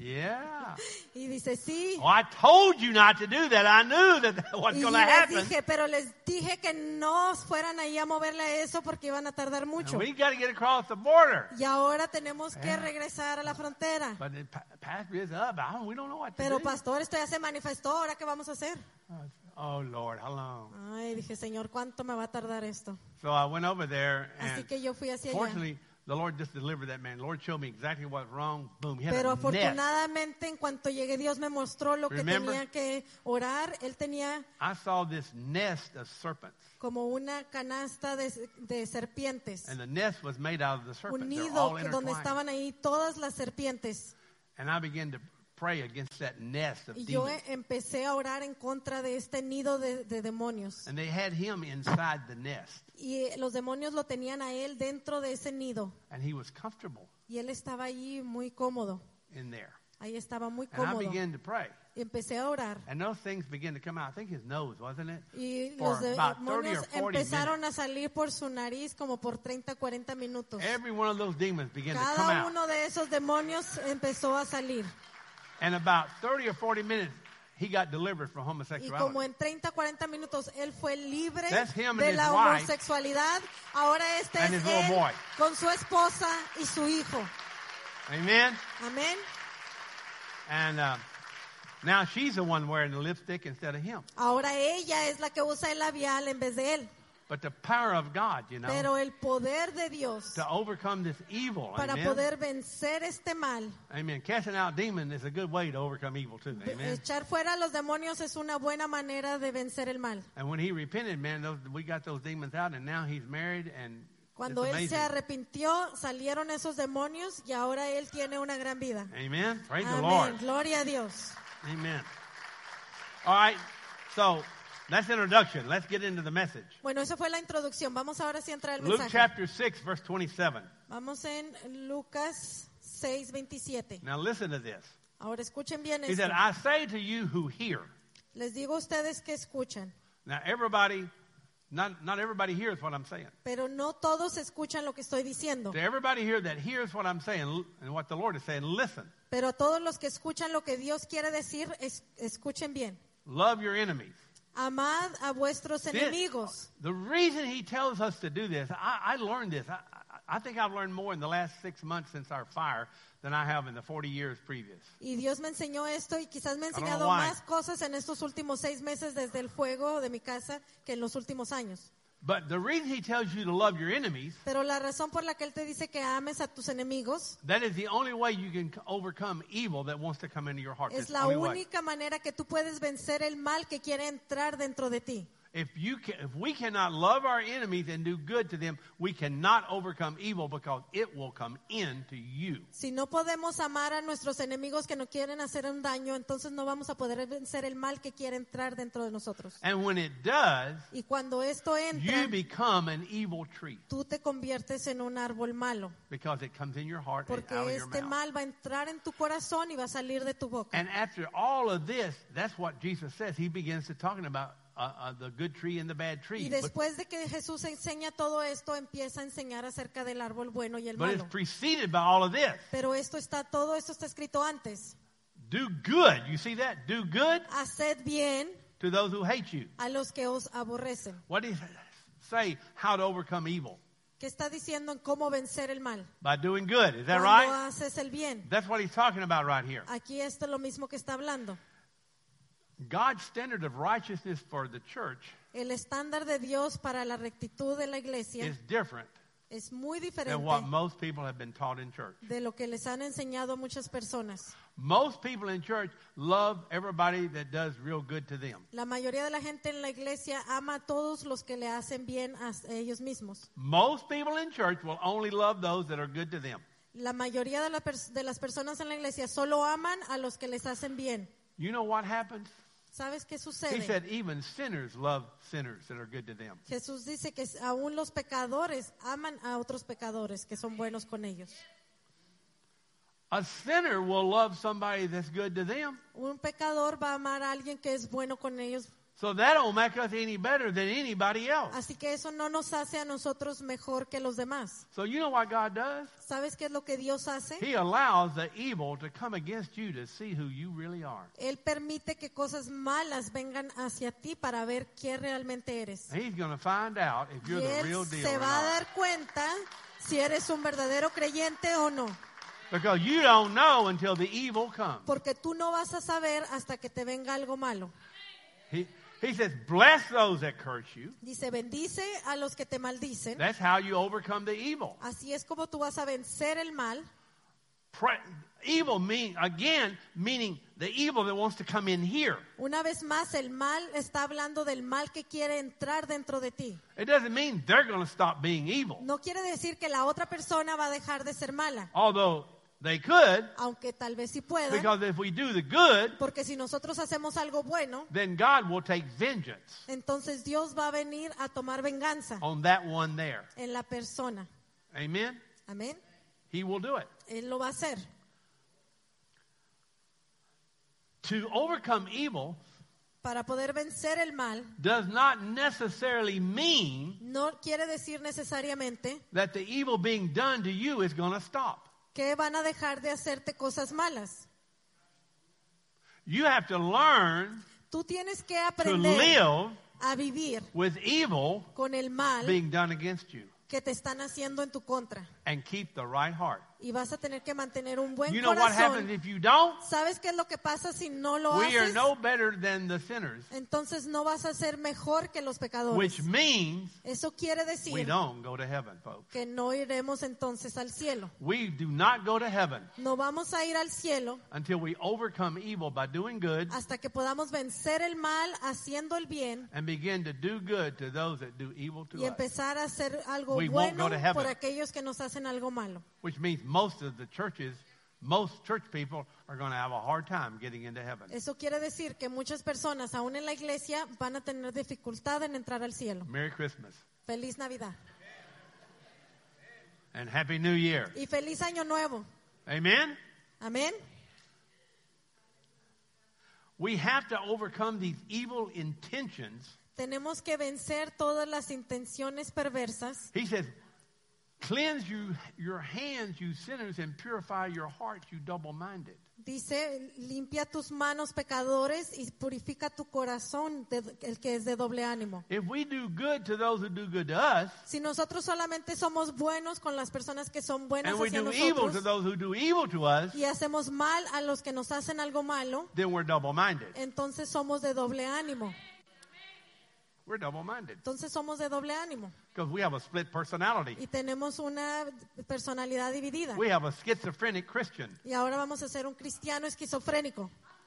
Yeah. Y dice, sí. Oh, I told you not to do that. I knew that that was Y going to les happen. dije, pero les dije que no fueran ahí a moverle a eso porque iban a tardar mucho. And we got to get across the border. Y ahora tenemos que Yeah. regresar a la frontera. But the pa- pastor is up. I don't- we don't know what to Pero do. pastor, esto ya se manifestó, ¿ahora qué vamos a hacer? Oh, Lord, how long? Ay, dije, Señor, ¿cuánto me va a tardar esto? So I went over there, Así and que yo fui hacia allá. fortunately, the Lord just delivered that man. The Lord showed me exactly what's wrong. Boom, he had Pero a net. afortunadamente, en cuanto llegué, Dios me mostró lo que Remember? tenía que orar. Él tenía I saw this nest of serpents, como una canasta de, de serpientes. and the nest was made out of the Un serpent. They're nido all que- donde intertwined. estaban ahí todas las serpientes. And I began to pray against that nest of Y yo demons. empecé a orar en contra de este nido de, de demonios. And they had him inside the nest. Y los demonios lo tenían a él dentro de ese nido. And he was comfortable Y él estaba allí muy cómodo. in there. Ahí estaba muy And I cómodo. began to pray. Y empecé a orar. And those things began to come out. I think his nose, wasn't it? Y For los about thirty demonios or forty empezaron minutes. a salir por su nariz como por treinta, cuarenta minutos. Every one of those demons began to come Cada out. uno de esos demonios empezó a salir. And about thirty or forty minutes, he got delivered from Y homosexuality. como en treinta, cuarenta minutos él fue libre That's him and de his la wife homosexualidad. Ahora este and es his little él boy. con su esposa y su hijo. Amen? Amén. And uh, now she's the one wearing the lipstick instead of him. Ahora ella es la que usa el labial en vez de él. But the power of God, you know, Pero el poder de Dios to overcome this evil. para Amen? poder vencer este mal. Amen. Casting out demons is a good way to overcome evil too. Amen. Echar fuera a los demonios es una buena manera de vencer el mal. And when he repented, man, those, we got those demons out, and now he's married, and Cuando it's él se amazing. arrepintió, salieron esos demonios y ahora él tiene una gran vida. Amen. Praise the Amén. Lord. Gloria a Dios. Amen. All right. So that's introduction. Let's get into the message. Bueno, esa fue la introducción. Vamos ahora sí a entrar al Luke mensaje. chapter six, verse twenty-seven. Vamos en Lucas seis, veintisiete. Now listen to this. Ahora escuchen bien He esto. said, I say to you who hear. Les digo a ustedes que escuchan, Now everybody, not, not everybody hears what I'm saying. pero no todos escuchan lo que estoy diciendo. To everybody here that hears what I'm saying and what the Lord is saying, listen. Pero a todos los que escuchan lo que Dios quiere decir, es- escuchen bien. Love your enemies. Amad a vuestros This- enemigos. the reason he tells us to do this, I, I learned this. I, I, I think I've learned more in the last six months since our fire than I have in the forty years previous. Y Dios me enseñó esto y quizás me ha I don't enseñado know why. más cosas en estos últimos seis meses desde el fuego de mi casa que en los últimos años. But the reason he tells you to love your enemies, Pero la razón por la que Él te dice que ames a tus enemigos that is the only way you can overcome evil that wants to come into your heart. es That's the la only way. única manera que tú puedes vencer el mal que quiere entrar dentro de ti. If you can, if we cannot love our enemies and do good to them, we cannot overcome evil because it will come into you. Si no podemos amar a nuestros enemigos que nos quieren hacer un daño, entonces no vamos a poder vencer el mal que quiere entrar dentro de nosotros. And when it does, Y cuando esto entra, you become an evil tree tú te conviertes en un árbol malo, because it comes in your heart and out porque of your este mouth. mal va a entrar en tu corazón y va a salir de tu boca. And after all of this, that's what Jesus says. He begins to talking about uh, uh, the good tree and the bad tree. Y But, después de que Jesús enseña todo esto, empieza a enseñar acerca del árbol bueno y el but it's malo. preceded by all of this. Pero esto está, todo esto está escrito antes. Do good. You see that? Do good Haced bien to those who hate you. a los que os aborrecen. What does he say? How to overcome evil? ¿Qué está diciendo en cómo vencer el mal? By doing good. Is that Cuando right? haces el bien. That's what he's talking about right here. Aquí esto es lo mismo que está hablando. God's standard of righteousness for the church El estándar de Dios para la rectitud de la iglesia is different es muy than diferente what most people have been taught in church. de lo que les han enseñado a muchas personas. Most people in church love everybody that does real good to them. La mayoría de la gente en la iglesia ama a todos los que le hacen bien a ellos mismos. Most people in church will only love those that are good to them. La mayoría de, la pers- de las personas en la iglesia solo aman a los que les hacen bien. You know what happens? ¿Sabes qué He sucede? said even sinners love sinners that are good to them. Jesús dice que aún los pecadores aman a otros pecadores que son buenos con ellos. A sinner will love somebody that's good to them. Un pecador va a amar a alguien que es bueno con ellos. So that don't make us any better than anybody else. Así que eso no nos hace a nosotros mejor que los demás. So you know what God does? ¿Sabes qué es lo que Dios hace? He allows the evil to come against you to see who you really are. Él permite que cosas malas vengan hacia ti para ver quién realmente eres. And he's going to find out if Y you're the Él real deal se or va a not. dar cuenta si eres un verdadero creyente o no. Because you don't know until the evil comes. Porque tú no vas a saber hasta que te venga algo malo. He, he says, bless those that curse you. Dice, bendice a los que te maldicen. That's how you overcome the evil. Así es como tú vas a vencer el mal. Pray, evil mean again meaning the evil that wants to come in here. Una vez más, el mal está hablando del mal que quiere entrar dentro de ti. It doesn't mean they're going to stop being evil. No quiere decir que la otra persona va a dejar de ser mala. Although They could, aunque tal vez sí puedan, because if we do the good, porque si nosotros hacemos algo bueno, then God will take vengeance entonces Dios va a venir a tomar venganza on that one there. en la persona. Amen? Amén. He will do it. Él lo va a hacer. To overcome evil Para poder vencer el mal, does not necessarily mean no quiere decir necesariamente that the evil being done to you is going to stop. que van a dejar de hacerte cosas malas. You have to learn Tú tienes que to aprender live a vivir with evil con el mal being done against you que te están haciendo en tu contra. and keep the right heart. Y vas a tener que mantener un buen You know what happens corazón. if you don't? ¿Sabes qué es lo que pasa si no lo We are haces? no better than the sinners, Entonces no vas a ser mejor que los pecadores. which means Eso quiere we decir don't go to heaven, folks. que no iremos entonces al cielo. We do not go to heaven No vamos a ir al cielo until we overcome evil by doing good hasta que podamos vencer el mal haciendo el bien and begin to do good to those that do evil to y us. empezar a hacer algo We won't bueno go to heaven. por aquellos que nos hacen algo malo. Which means most of the churches, most church people are going to have a hard time getting into heaven. Eso quiere decir que muchas personas, aún en la iglesia, van a tener dificultad en entrar al cielo. Merry Christmas Feliz Navidad and Happy New Year. y feliz Año Nuevo. Amen? Amén. We have to overcome these evil intentions. Tenemos que vencer todas las intenciones perversas. He says, cleanse you, your hands, you sinners, and purify your hearts, you double-minded. Dice, limpia tus manos pecadores y purifica tu corazón, de- el que es de doble ánimo. If we do good to those who do good to us, Si nosotros solamente somos buenos con las personas que son buenas and we hacia do evil to nosotros those who do evil to us, y hacemos mal a los que nos hacen algo malo, then we're double-minded. entonces somos de doble ánimo. We're double-minded Entonces somos de doble ánimo because we have a split personality. y tenemos una personalidad dividida. We have a schizophrenic Christian. Y ahora vamos a ser un cristiano esquizofrénico,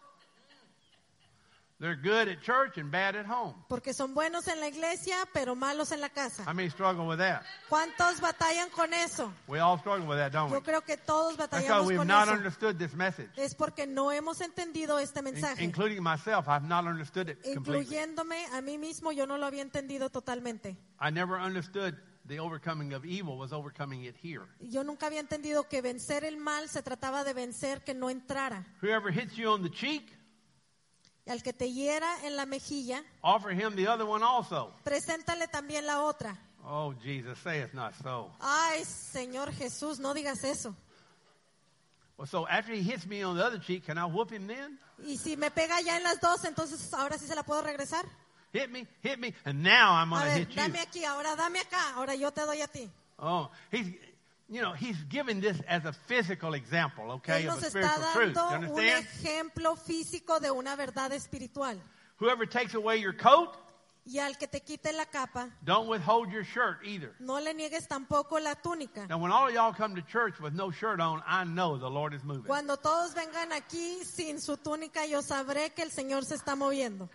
They're good at church and bad at home. porque son buenos en la iglesia, pero malos en la casa. How many struggle with that? ¿Cuántos batallan con eso? We all struggle with that, don't we? Yo creo que todos That's batallamos because we've con not eso. understood this message. Es porque no hemos entendido este In- mensaje. including myself, I've not understood it completely. Incluyéndome a mí mismo, yo no lo había entendido totalmente. I never understood the overcoming of evil was overcoming it here. Yo nunca había entendido que vencer el mal se trataba de vencer que no entrara. Whoever hits you on the cheek, Y al que te hiera en la mejilla, offer him the other one also. preséntale también la otra. Oh, Jesus, say it's not so. Ay, Señor Jesús, no digas eso. Well, so after he hits me on the other cheek, can I whoop him then? Y si me pega ya en las dos, entonces ahora sí se la puedo regresar. Hit me, hit me, and now I'm A going to ver, hit you. dame aquí, ahora dame acá, ahora yo te doy a ti. Oh, he's, you know, he's giving this as a physical example, okay, Él of nos a está spiritual truth. dando You un understand? ejemplo físico de una verdad espiritual. Whoever takes away your coat, Y al que te quite la capa, don't withhold your shirt either. no le niegues tampoco la túnica. Now, when all of y'all come to church with no shirt on, I know the Lord is moving. Cuando todos vengan aquí sin su túnica, yo sabré que el Señor se está moviendo.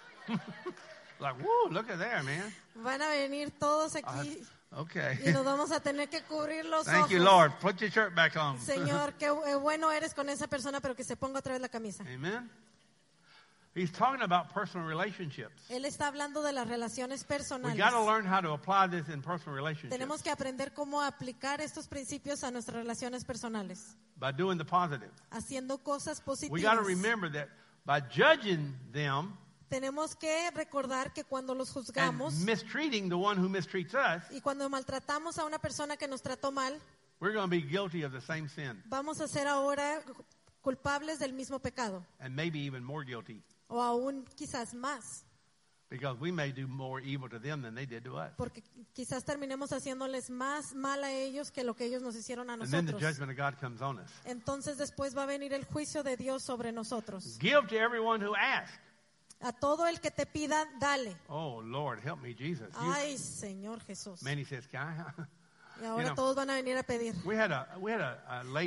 Like, whoa, look at there, man. Van a venir todos aquí Okay. y nos vamos a tener que cubrir los Thank ojos. you, Lord. Put your shirt back on. Señor, qué eh, bueno eres con esa persona, pero que se ponga otra vez la camisa. Amen. He's talking about personal relationships. Él está hablando de las relaciones We personales. got to learn how to apply this in personal relationships Tenemos que aprender cómo aplicar estos principios a nuestras relaciones personales, by doing the positive. haciendo cosas We got to positivas. remember that by judging them Tenemos que recordar que cuando los and juzgamos mistreating the one who mistreats us, y cuando maltratamos a una persona que nos trató mal, we're going to be guilty of the same sin vamos a ser ahora culpables del mismo pecado, and maybe even more guilty o aún quizás más, because we may do more evil to them than they did to us. porque quizás terminemos haciéndoles más mal a ellos que lo que ellos nos hicieron a And then the nosotros. judgment of God comes on us. Entonces después va a venir el juicio de Dios sobre nosotros. Give to everyone who asks. A todo el que te pida, dale. Oh, Lord, help me, Jesus. You- Ay, Señor Jesús. Manny says, can I? Y ahora You know, todos van a venir a pedir. We had a we had a, a lady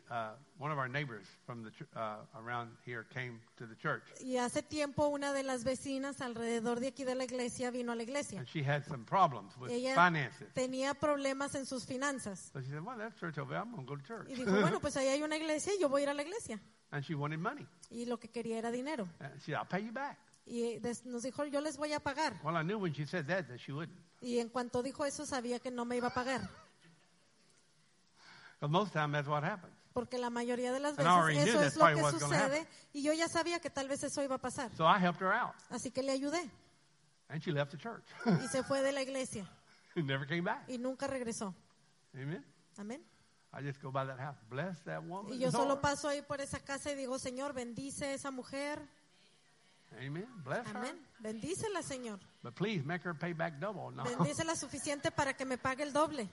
uh, one of our neighbors from the ch- uh, around here came to the church. Y hace tiempo una de las vecinas alrededor de aquí de la iglesia vino a la iglesia. And she had some problems with Ella finances. tenía problemas en sus finanzas. So she said, well, that's church over there. I'm going to go to church. Y dijo, bueno, pues ahí hay una iglesia y yo voy a ir a la iglesia. And she wanted money. Y lo que quería era dinero. And she said, I'll pay you back. Y des- nos dijo, yo les voy a pagar. Well, I knew when she said that that she wouldn't. Y en cuanto dijo eso, sabía que no me iba a pagar. Because most of the time that's what happens. Porque la mayoría de las And I already veces knew eso that's es lo probably que what's gonna sucede. Y yo ya sabía que tal vez eso iba a pasar. So I helped her out. Así que le ayudé. And she left the church. Y se fue de la iglesia. And never came back. Y nunca regresó. Amen. Amén. I just go by that house. Bless that woman. Y yo solo Lord. paso ahí por esa casa y digo, Señor, bendice a esa mujer. Amen. Bless her. Amén. Bendícela, Señor. But please make her pay back double. No. Bendícela suficiente para que me pague el doble.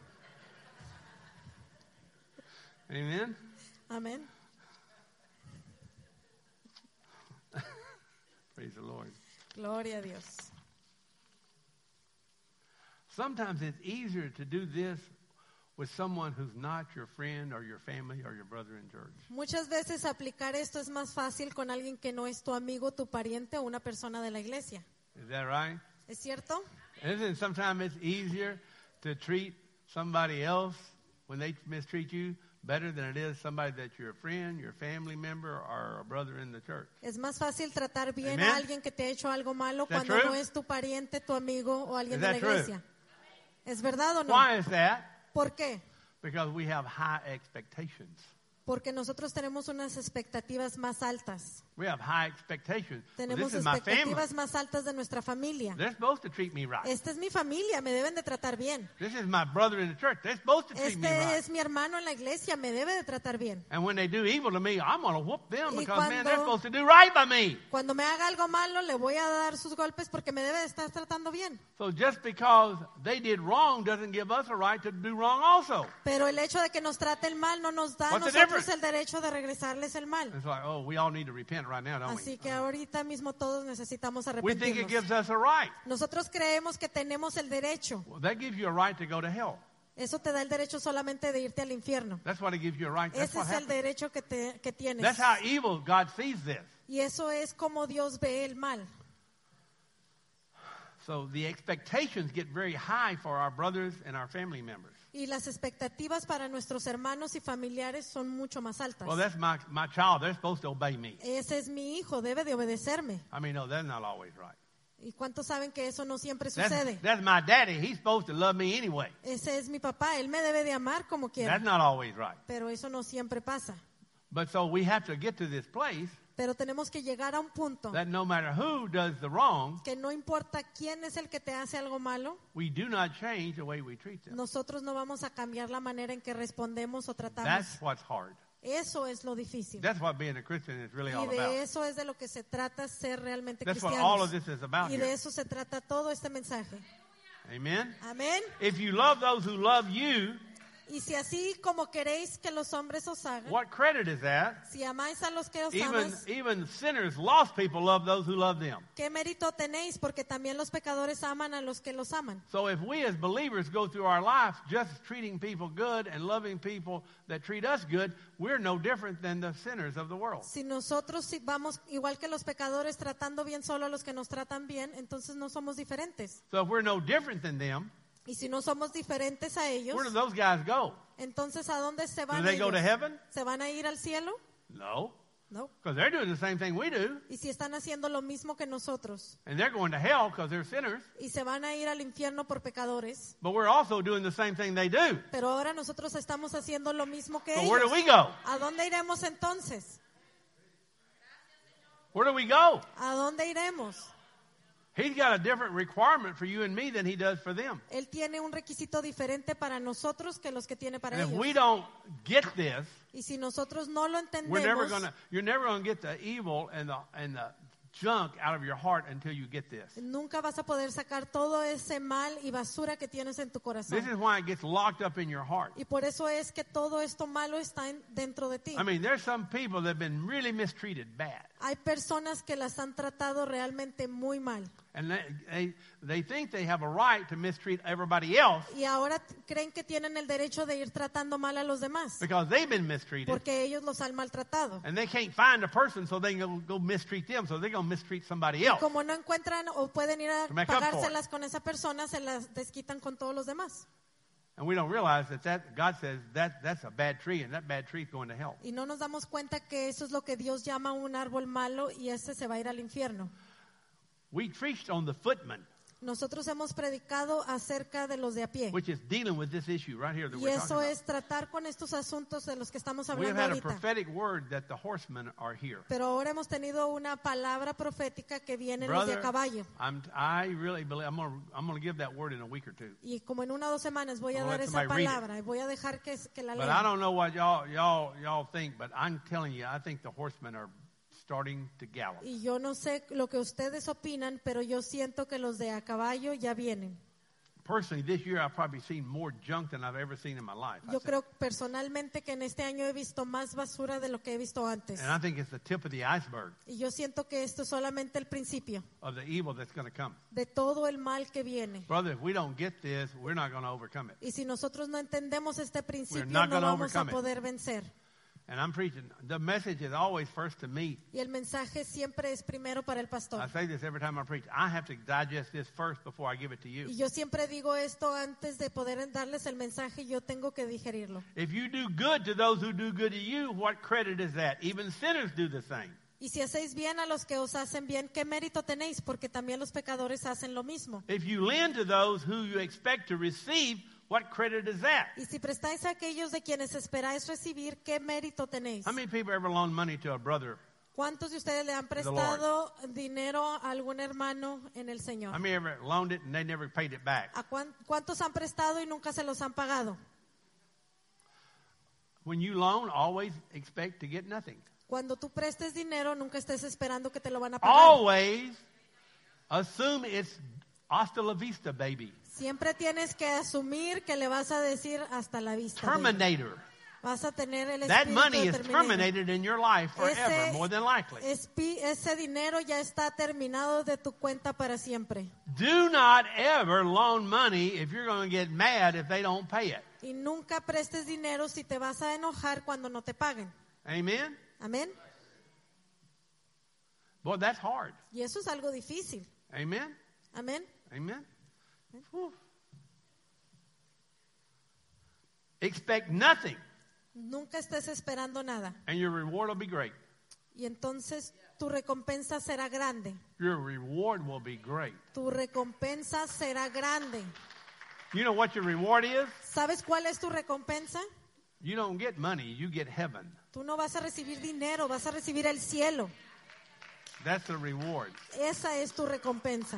Amen. Amén. Praise the Lord. Gloria a Dios. Sometimes it's easier to do this with someone who's not your friend or your family or your brother in church. Muchas veces aplicar esto es más fácil con alguien que no es tu amigo, tu pariente o una persona de la iglesia. Is that right? ¿Es cierto? Isn't it sometimes it's easier to treat somebody else when they mistreat you better than it is somebody that's your friend, your family member, or a brother in the church? Es más fácil tratar bien Amen. a alguien que te ha hecho algo malo Is that cuando true? no es tu pariente, tu amigo o alguien Is de la that true? iglesia. ¿Es verdad o no? Why is that? ¿Por qué? Because we have high expectations. Porque nosotros tenemos unas expectativas más altas. We have high expectations. Well, Tenemos this is my family. expectativas más altas de nuestra familia. They're supposed to treat me right. Esta es mi familia, me deben de tratar bien. This is my brother in the church. They're supposed to treat me Este right. es mi hermano en la iglesia, me debe de tratar bien. And when they do evil to me, I'm going to whoop them Y because, man, they're cuando- supposed to do right by me. Cuando me haga algo malo, le voy a dar sus golpes porque me debe de estar tratando bien. So just because they did wrong doesn't give us a right to do wrong also. Pero el hecho de que nos traten mal no nos da a What's the nosotros difference? el derecho de regresarles el mal. It's like, oh, we all need to repent right now, don't Así we? que ahorita mismo todos necesitamos We think it arrepentirnos. gives us a right. Nosotros creemos que tenemos el derecho. Well, that gives you a right to go to hell. Eso te da el derecho solamente de irte al infierno. That's what it gives you a right. That's Ese what es el happens. derecho que, te, que tienes. That's how evil God sees this. Y eso es como Dios ve el mal. So the expectations get very high for our brothers and our family members. Y las expectativas para nuestros hermanos y familiares son mucho más altas. Well, that's my, my child. They're supposed to obey me. Ese es mi hijo, debe de obedecerme. I mean, no, that's not always right. ¿Y cuántos saben que eso no siempre That's, sucede? that's my daddy. He's supposed to love me anyway. Ese es mi papá, él me debe de amar como quiera. That's not always right. Pero eso no siempre pasa. But so we have to get to this place Pero tenemos que llegar a un punto that no matter who does the wrong, que no importa quién es el que te hace algo malo, we do not change the way we treat them. nosotros no vamos a cambiar la manera en que respondemos o tratamos. That's what's hard. Eso es lo difícil. That's what being a Christian is really Y all de about. eso es de lo que se trata ser realmente That's what all of cristianos. this is about Y here. de eso se trata todo este mensaje. Amen. Amén. If you love those who love you, Y si así como queréis que los hombres os hagan, what credit is that? si amáis a los que os Even amas, even sinners, lost people love those who love them. ¿qué mérito tenéis? Porque también los pecadores aman a los que los aman. So if we as believers go through our life just treating people good and loving people that treat us good, we're no different than the sinners of the world. Si nosotros si vamos igual que los pecadores tratando bien solo a los que nos tratan bien, entonces no somos diferentes. So if we're no different than them, Y si no somos diferentes a ellos, where do those guys go? entonces ¿a dónde se Do van they go to ellos? heaven? ¿Se van a ir al cielo? No, No. because they're doing the same thing we do. Y si están haciendo lo mismo que nosotros, And they're going to hell because they're sinners. y se van a ir al infierno por pecadores, But we're also doing the same thing they do. pero ahora nosotros estamos haciendo lo mismo que So where do ellos. we go? ¿A dónde iremos entonces? Where do we go? ¿A dónde iremos? He's got a different requirement for you and me than he does for them. Él tiene un requisito diferente para nosotros que los que tiene para And if we ellos. don't get this, Y si nosotros no lo we're never entendemos, gonna you're never gonna get the evil and the and the junk out of your heart until you get this. nunca vas a poder sacar todo ese mal y basura que tienes en tu corazón. This is why it gets locked up in your heart. Y por eso es que todo esto malo está en- dentro de ti. I mean, there's some people that have been really mistreated bad. Hay personas que las han tratado realmente muy mal. And they, they, they think they have a right to mistreat everybody else Y ahora t- creen que tienen el derecho de ir tratando mal a los demás. because they've been mistreated. Porque ellos los han maltratado. And they can't find a person, so they can go, go mistreat them, so they're going to mistreat somebody else. Como no encuentran o pueden ir a To make up for it. pagárselas con esa persona, se las desquitan con todos los demás. And we don't realize that, that God says that that's a bad tree, and that bad tree is going to hell. Y no nos damos cuenta que eso es lo que Dios llama un árbol malo y ese se va a ir al infierno. We preached on the footman, Nosotros hemos predicado acerca de los de a pie. which is dealing with this issue right here that Y we're eso talking es tratar con estos asuntos de los que estamos about. We have hablando had a ahorita. prophetic word that the horsemen are here. Pero ahora hemos tenido una palabra profética que vienen los de a Brother, caballo. I'm, I really believe I'm going to I'm going to give that word in a week or two. Y como en una o dos semanas voy a I'm gonna dar let esa somebody read it. palabra y voy a dejar que, que la But I lean. don't know what y'all y'all y'all think, but I'm telling you, I think the horsemen are starting to gallop. Y yo no sé lo que ustedes opinan, pero yo siento que los de a caballo ya vienen. Personally, this year I've probably seen more junk than I've ever seen in my life. I Yo think. creo personalmente que en este año he visto más basura de lo que he visto antes. And I think it's the tip of the iceberg Y yo siento que esto es solamente el principio of the evil that's going to come. de todo el mal que viene. Brother, if we don't get this, we're not going to overcome it. Y si nosotros no entendemos este principio, not no gonna vamos a overcome it. poder vencer. And I'm preaching. The message is always first to me. Y el mensaje siempre es primero para el pastor. I say this every time I preach. I have to digest this first before I give it to you. Y yo siempre digo esto antes de poder darles el mensaje, yo tengo que digerirlo. If you do good to those who do good to you, what credit is that? Even sinners do the same. Y si hacéis bien a los que os hacen bien, ¿qué mérito tenéis? Porque también los pecadores hacen lo mismo. If you lend to those who you expect to receive, what credit is that? Y si prestáis a aquellos de quienes esperáis recibir, ¿qué mérito tenéis? How many people ever loan money to a brother? ¿Cuántos de ustedes le han prestado dinero a algún hermano en el How Señor? many ever loaned it and they never paid it back? ¿A cuán- cuántos han prestado y nunca se los han pagado? When you loan, always expect to get nothing. Cuando tú prestes dinero, nunca estés esperando que te lo van a pagar. Always assume it's hasta la vista, baby. Siempre tienes que asumir que le vas a decir hasta la vista. baby. Terminator. Vas a tener el That espíritu money de is terminator. terminated in your life forever, Ese, more than likely. espi- ese dinero ya está terminado de tu cuenta para siempre. Do not ever loan money if you're going to get mad if they don't pay it. Y nunca prestes dinero si te vas a enojar cuando no te paguen. Amen? Amén. Boy, that's hard. Y eso es algo difícil. Amen? Amén. Amen? Whew. Expect nothing, Nunca estés esperando nada. and your reward will be great. Y entonces tu recompensa será grande. Your reward will be great. Tu recompensa será grande. You know what your reward is? ¿Sabes cuál es tu recompensa? You don't get money, you get heaven. Tú no vas a recibir dinero, vas a recibir el cielo. That's the reward. Esa es tu recompensa.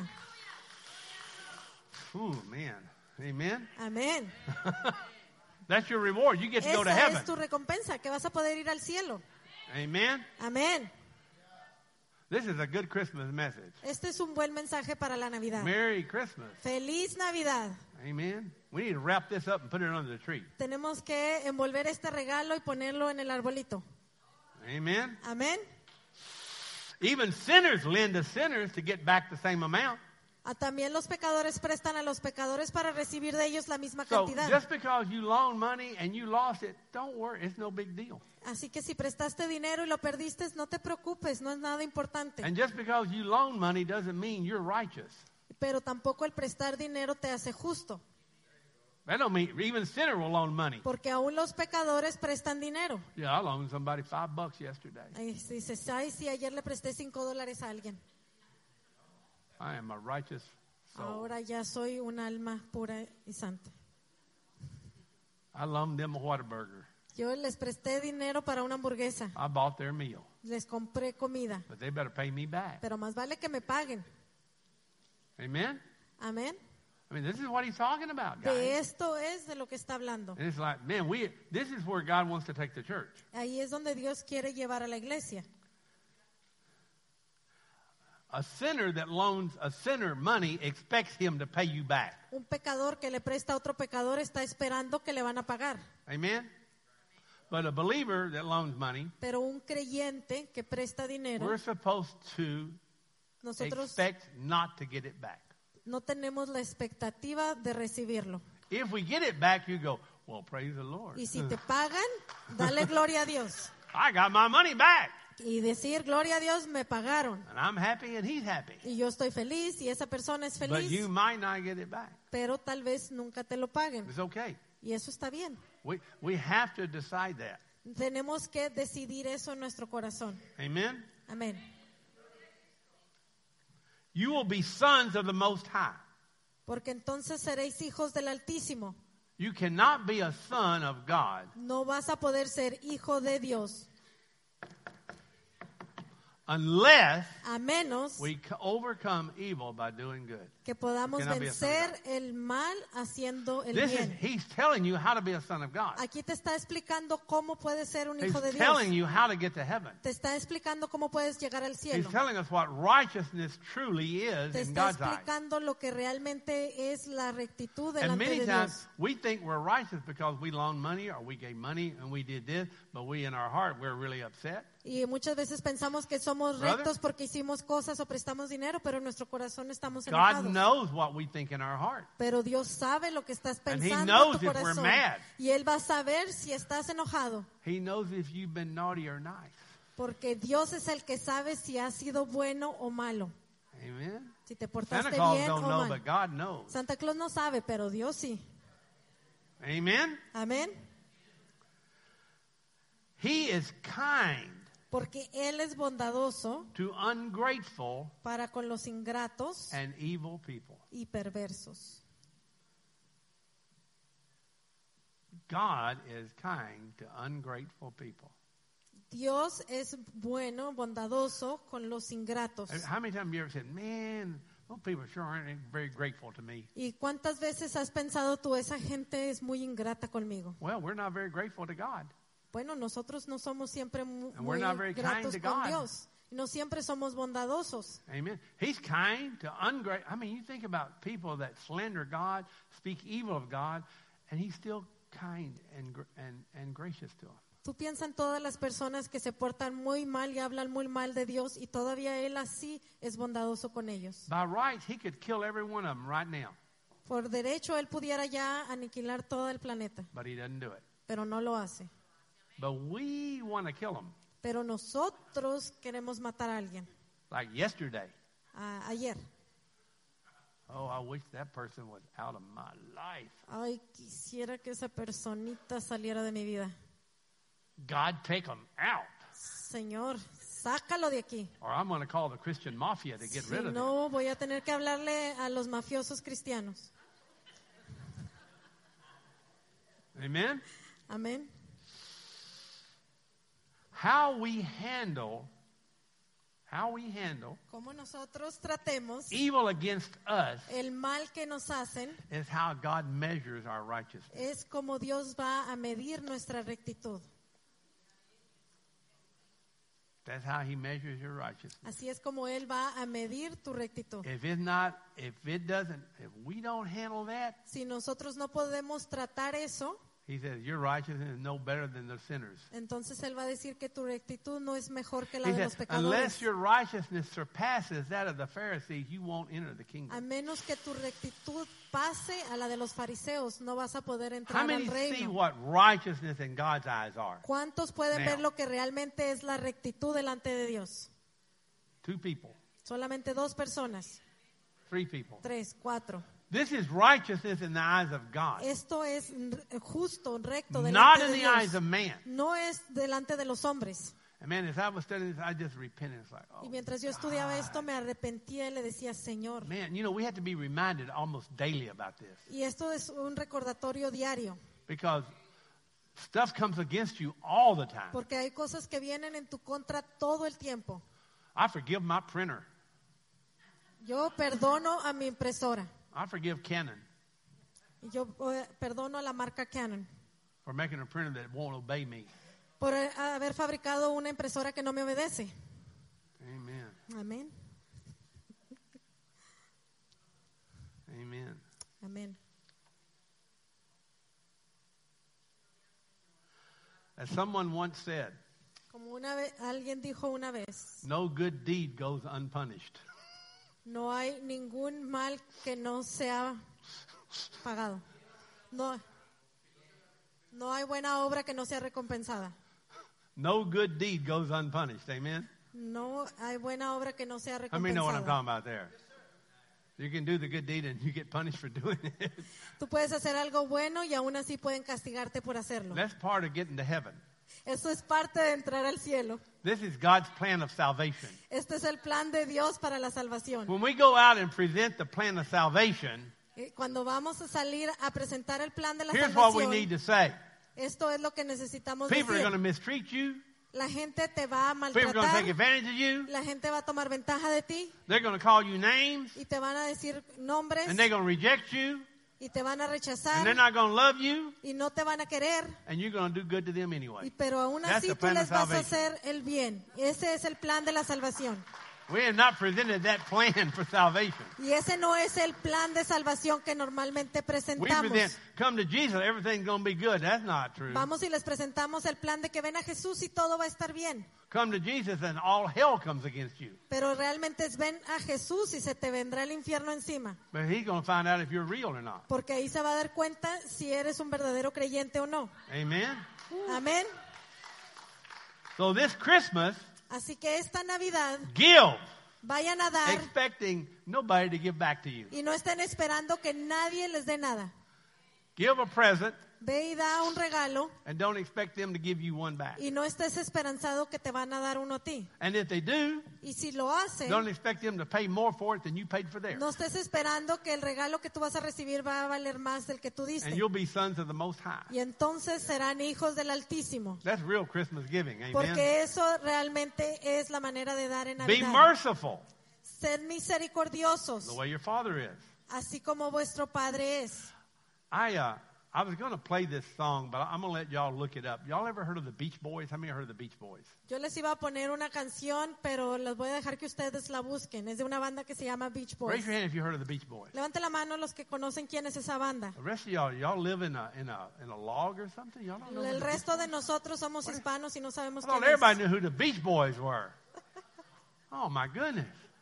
Ooh, man. Amen? Amén. That's your reward. You get to go to Esa heaven. es tu recompensa, que vas a poder ir al cielo. Amen? Amén. This is a good Christmas message. Este es un buen mensaje para la Navidad. Merry Christmas. Feliz Navidad. Amen? We need to wrap this up and put it under the tree. Tenemos que envolver este regalo y ponerlo en el arbolito. Amen? Amén. Even sinners lend to sinners to get back the same amount. Ah, también los pecadores prestan a los pecadores para recibir de ellos la misma So cantidad. just because you loan money and you lost it, don't worry. It's no big deal. Así que si prestaste dinero y lo perdiste, no te preocupes, no es nada importante. And just because you loan money doesn't mean you're righteous. Pero tampoco el prestar dinero te hace justo, That don't mean even sinner will loan money. porque aún los pecadores prestan dinero. Yeah, I loaned somebody five bucks yesterday. Ay, dices, ay, si ayer le presté cinco dólares a alguien, I am a righteous soul. ahora ya soy un alma pura y santa. I loaned them a Whataburger. Yo les presté dinero para una hamburguesa, I bought their meal, les compré comida, but they better pay me back. pero más vale que me paguen. Amen? Amén. I mean, this is what he's talking about, De guys. esto es de lo que está hablando. And it's like, man, we this is where God wants to take the church. Ahí es donde Dios quiere llevar a la iglesia. A sinner that loans a sinner money expects him to pay you back. Un pecador que le presta a otro pecador está esperando que le van a pagar. Amen? But a believer that loans money, Pero un creyente que presta dinero, we're supposed to nosotros expect not to get it back. no tenemos la expectativa de recibirlo. If we get it back, you go, well, praise the Lord. Y si te pagan, dale gloria a Dios. I got my money back. Y decir, gloria a Dios, me pagaron. And I'm happy and he's happy. Y yo estoy feliz y esa persona es But feliz, you might not get it back. pero tal vez nunca te lo paguen. It's okay. Y eso está bien. We, we have to decide that. Tenemos que decidir eso en nuestro corazón. Amen? Amén. You will be sons of the Most High. Porque entonces seréis hijos del Altísimo. You cannot be a son of God No vas a poder ser hijo de Dios unless a menos we c- overcome evil by doing good. que podamos Cannot be a son of vencer el mal haciendo el This is, bien. he's telling you how to be a son of God. Aquí te está explicando cómo puedes ser un He's hijo de Dios. telling you how to get to heaven. Te está explicando cómo puedes llegar al He's cielo. telling us what righteousness truly is Te in está God's eyes. explicando lo que realmente es la rectitud And delante many de times Dios. we think we're righteous because we loaned money or we gave money and we did this, but we in our heart we're really upset. Y muchas veces pensamos que somos Brother? rectos porque hicimos cosas o prestamos dinero, pero en nuestro corazón estamos God enojados. knows what we think in our heart. Pero Dios sabe lo que estás And he pensando en knows tu if we're corazón. mad. Y Él va a saber si estás enojado. He knows if you've been naughty or nice. Porque Dios es el que sabe si has sido bueno o malo. Amen. Si te Santa portaste Claus bien don't o know, mal. but God knows. Santa Claus no sabe, pero Dios sí. Amen. Amén. He is kind Porque Él es bondadoso to ungrateful para con los ingratos and evil people. y perversos. God is kind to ungrateful people. Dios es bueno, bondadoso con los ingratos. How many times have you ever said, man, those people sure aren't very grateful to me? ¿Y cuántas veces has pensado tú, esa gente es muy ingrata conmigo? Well, we're not very grateful to God. Bueno, nosotros no somos siempre mu- And we're muy not very gratos kind to con God. Dios. Y no siempre somos bondadosos. Amen. He's kind to ungrateful. I mean, you think about people that slander God, speak evil of God, and he's still kind and gr- and, and gracious to them. Tú piensas en todas las personas que se portan muy mal y hablan muy mal de Dios y todavía Él así es bondadoso con ellos. By rights, he could kill every one of them right now, Por derecho Él pudiera ya aniquilar todo el planeta, but he doesn't do it. pero no lo hace. But we want to kill them. Pero nosotros queremos matar a alguien. Like yesterday. A- ayer. Oh, I wish that person was out of my life. Ay, quisiera que esa personita saliera de mi vida. God, take them out. Señor, sácalo de aquí. Or I'm going to call the Christian mafia to get Si rid of them. no, voy a tener que hablarle a los mafiosos cristianos. Amen? Amén. How we handle, how we handle Como nosotros tratemos evil against us el mal que nos hacen is how God measures our righteousness. es como Dios va a medir nuestra rectitud. That's how he measures your righteousness. Así es como Él va a medir tu rectitud. If it's not, if it doesn't, if we don't handle that, Si nosotros no podemos tratar eso, he says your righteousness is no better than the sinners. entonces Él va a decir que tu rectitud no es mejor que la He de los says, unless pecadores. your righteousness surpasses that of the Pharisees, you won't enter the A kingdom. menos que tu rectitud pase a la de los fariseos, no vas a poder How entrar many al see reino. what righteousness in God's eyes are? ¿Cuántos pueden Now. ver lo que realmente es la rectitud delante de Dios? Two people, Solamente dos personas, three people. tres, cuatro. This is righteousness in the eyes of God, Esto es r- justo, recto not delante in de the eyes Dios. of man. No es delante de los hombres. And man, as I was studying this, I just repented. It's like, oh, Y mientras yo estudiaba esto, me arrepentía y le decía, Señor. man, you know, we have to be reminded almost daily about this Y esto es un recordatorio diario, because stuff comes against you all the time. porque hay cosas que vienen en tu contra todo el tiempo. I forgive my printer. Yo perdono a mi impresora. I forgive Canon Y yo eh, perdono a la marca Canon for making a printer that won't obey me. por eh, haber fabricado una impresora que no me obedece. Amen. Amén. Amen. Amén. As someone once said, Como una vez, alguien dijo una vez, no good deed goes unpunished. no hay ningún mal que no sea pagado. No, no hay buena obra que no sea recompensada. No good deed goes unpunished. Amen? No hay buena obra que no sea How many know what I'm recompensada. talking about there? You can do the good deed and you get punished for doing it. Tú puedes hacer algo bueno y aún así pueden castigarte por hacerlo. That's part of getting to heaven. Eso es parte de entrar al cielo. This is God's plan of salvation. Este es el plan de Dios para la salvación. When we go out and present the plan of salvation, Eh, Cuando vamos a salir a presentar el plan de la here's what we need salvación, to say. esto es lo que necesitamos People are going to decir. mistreat you. La gente te va a People are going to take maltratar, advantage of you. la gente va a tomar ventaja de ti They're going to call you names. y te van a decir nombres And they're going to reject you. y te van a And they're rechazar not going to love you. y no te van a querer. And you're going to do good to them Y anyway. pero aún That's así the tú plan of les vas a salvation. hacer el bien. Ese es el plan de la salvación. We have not presented that plan for salvation. Y ese no es el plan de salvación que normalmente We presentamos. present, come to Jesus, everything's going to be good. That's not true. Vamos y les presentamos el plan de que ven a Jesús y todo va a estar bien. Come to Jesus and all hell comes against you. Pero realmente es ven a Jesús y se te vendrá el infierno encima. But he's going to find out if you're real or not. Porque ahí se va a dar cuenta si eres un verdadero creyente o no. Amen? Amén. So this Christmas, Así que esta Navidad give, vayan a dar expecting nobody to give back to you. y no estén esperando que nadie les dé nada. Give a present Ve y da un regalo and don't expect them to give you one back. y no estés esperanzado que te van a dar uno a ti. And if they do, Y si lo hacen, don't expect them to pay more for it than you paid for theirs. no estés esperando que el regalo que tú vas a recibir va a valer más del que tú diste. And you'll be sons of the Most High. Y entonces serán hijos del Altísimo. That's real Christmas giving. Amen? Porque eso realmente es la manera de dar en Be Navidad. merciful Sed misericordiosos, the way your Father is. así como vuestro Padre es. I uh, I was going to play this song, but I'm going to let y'all look it up. Y'all ever heard of the Beach Boys? How many heard of the Beach Boys? Yo les iba a poner una canción, pero les voy a dejar que ustedes la busquen. Es de una banda que se llama Beach Boys. Raise your hand if you heard of the Beach Boys. Levante la mano los que conocen quién es esa banda. The rest of y'all, y'all live in a in a in a log or something. Y'all don't know. who El the Beach- resto de nosotros somos hispanos y no sabemos I thought quién everybody es. knew who the Beach Boys were. Oh my goodness.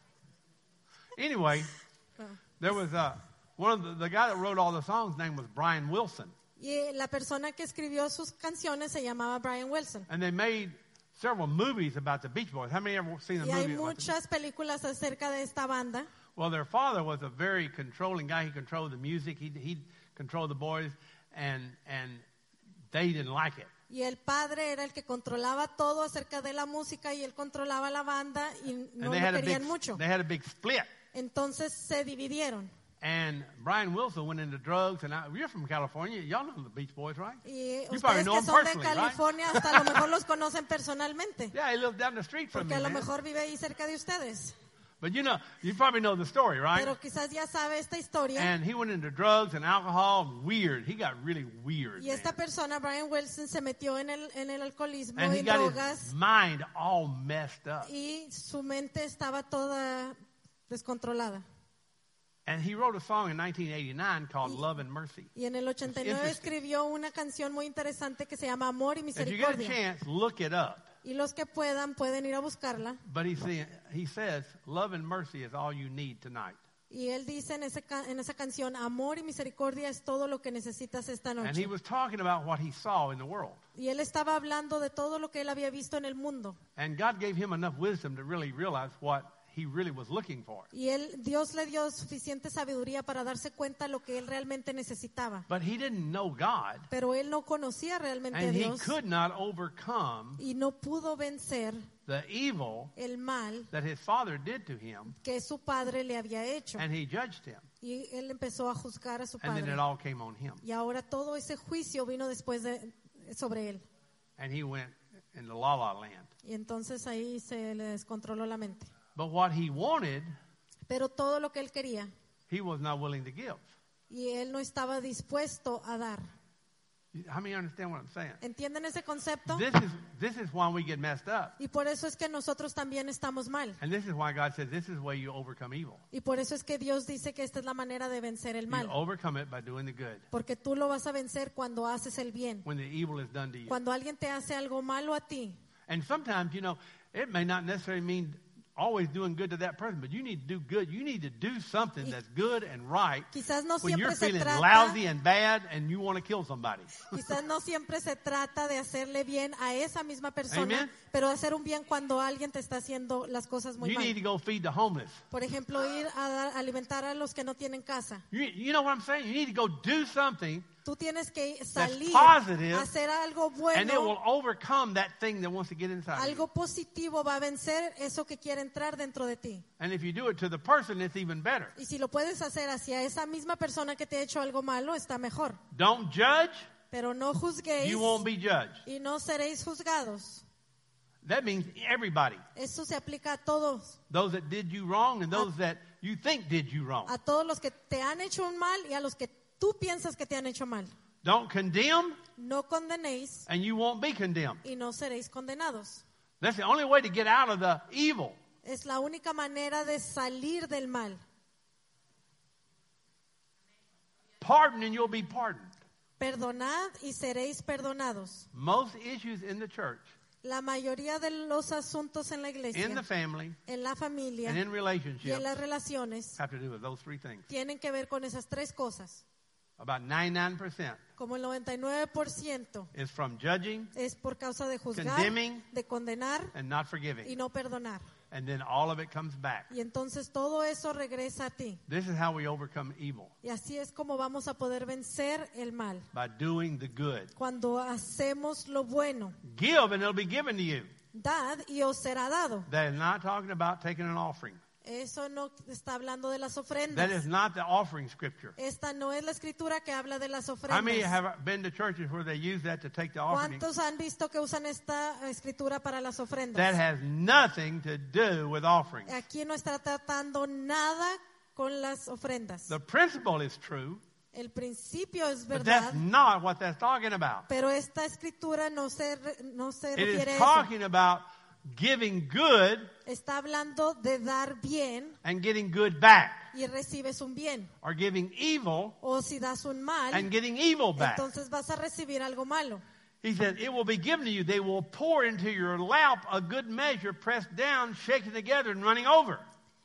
Anyway, there was uh, one of the, the guy that wrote all the songs. Name was Brian Wilson, Y la persona que escribió sus canciones se llamaba Brian Wilson. and they made several movies about the Beach Boys. How many ever seen a Y hay movie about the Beach muchas películas acerca de esta banda. Well, their father was a very controlling guy. He controlled the music. He he controlled the boys, and and they didn't like it. Y el padre era el que controlaba todo acerca de la música y él controlaba la banda y no And they lo had a big querían mucho. they had a big split. Entonces se dividieron. And Brian Wilson went into drugs. And I, you're from California. Y'all know the Beach Boys, right? Y You probably ustedes know que them son de personally, right? California hasta a lo mejor los conocen personalmente. Yeah, he lived down the street from Porque me, a lo man. mejor vive ahí cerca de ustedes. But you know, you probably know the story, right? Pero quizás ya sabe esta historia. And he went into drugs and alcohol. Weird. He got really weird. Y esta man. persona, Brian Wilson, se metió en el, en el alcoholismo And y he got drogas. his mind all messed up. Y su mente estaba toda descontrolada. And he wrote a song in nineteen eighty-nine called Y- Love and Mercy. Y en el ochenta y nueve interesting. escribió una canción muy interesante que se llama Amor y If you get a Misericordia. chance, look it up. Y los que puedan pueden ir a buscarla. But he, say, he says, love and mercy is all you need tonight. Y él dice en, ese ca- en esa canción, amor y misericordia es todo lo que necesitas esta And noche. he was talking about what he saw in the world. Y él estaba hablando de todo lo que él había visto en el mundo. And God gave him enough wisdom to really realize what he really was looking for. Y él, Dios le dio suficiente sabiduría para darse cuenta lo que él realmente necesitaba. But he didn't know God, Pero él no conocía realmente a and he Dios could not overcome y no pudo vencer the evil el mal that his father did to him, que su padre le había hecho. and he judged him. Y él empezó a juzgar a su And then padre. it all came on him. Y ahora todo ese juicio vino después de, sobre él. And he went into la la land. Y entonces ahí se le descontroló la mente. But what he wanted, Pero todo lo que él quería, he was not willing to give. y él no estaba dispuesto a dar. How many understand what I'm saying? ¿Entienden ese concepto? This is this is why we get messed up. Y por eso es que nosotros también estamos mal. And this is why God says this is the way you overcome evil. Y por eso es que Dios dice que esta es la manera de vencer el You mal. overcome it by doing the good. Porque tú lo vas a vencer cuando haces el bien. When the evil is done to you. Cuando alguien te hace algo malo a ti. And sometimes, you know, it may not necessarily mean always doing good to that person, but you need to do good. You need to do something that's good and right Quizás no when you're siempre se feeling trata, lousy and bad and you want to kill somebody. quizás no siempre se trata de hacerle bien a esa misma persona, Amen. pero hacer un bien cuando alguien te está haciendo las cosas muy You need to mal. go feed the homeless. Por ejemplo, ir a dar- a alimentar a los que no tienen casa. You, you know what I'm saying? You need to go do something Tú tienes que salir positive, a hacer algo and it will bueno, overcome that thing that wants to get inside of you. algo positivo va a vencer eso que quiere entrar dentro de ti. And if you do it to the person, it's even better. Y si lo puedes hacer hacia esa misma persona que te ha hecho algo malo, está mejor. Don't judge, Pero no juzguéis you won't be judged. y no seréis juzgados. That means everybody. Eso se aplica a todos, Those that did you wrong and those that you think did you wrong. a todos los que te han hecho un mal y a los que tú piensas que te han hecho mal. Don't condemn, No condenéis and you won't be condemned. y no seréis condenados. That's the only way to get out of the evil. Es la única manera de salir del mal. Pardon and you'll be pardoned. Perdonad y seréis perdonados. Most issues in the church, La mayoría de los asuntos en la in iglesia, the family, en la familia and in y relationships en las relaciones have to do with those three things. tienen que ver con esas tres cosas. About ninety-nine percent Como el noventa y nueve por ciento is from judging es por causa de juzgar, Condemning. de condenar and not y forgiving. no perdonar. And then all of it comes back. Y entonces todo eso regresa a ti. This is how we overcome evil, Y así es como vamos a poder vencer el mal. by doing the good. Cuando hacemos lo bueno, Give and it'll be given to you. dad y os será dado. That is not talking about taking an offering. Eso no está hablando de las That ofrendas. is not the offering scripture. Esta no es la escritura que habla de las How many ofrendas. have been to churches where they use that to take the offering? ¿Cuántos han visto que usan esta escritura para las That ofrendas? has nothing to do with offerings. Aquí no está tratando nada con las ofrendas. The principle is true, El principio es but verdad, that's not what that's talking about. pero esta escritura no se, re- no se It refiere is a eso. talking about giving good Está hablando de dar bien and getting good back, y recibes un bien. or giving evil O si das un mal, and getting evil back. entonces vas a recibir algo malo. He said, it will be given to you. They will pour into your lap a good measure, pressed down, shaken together, and running over.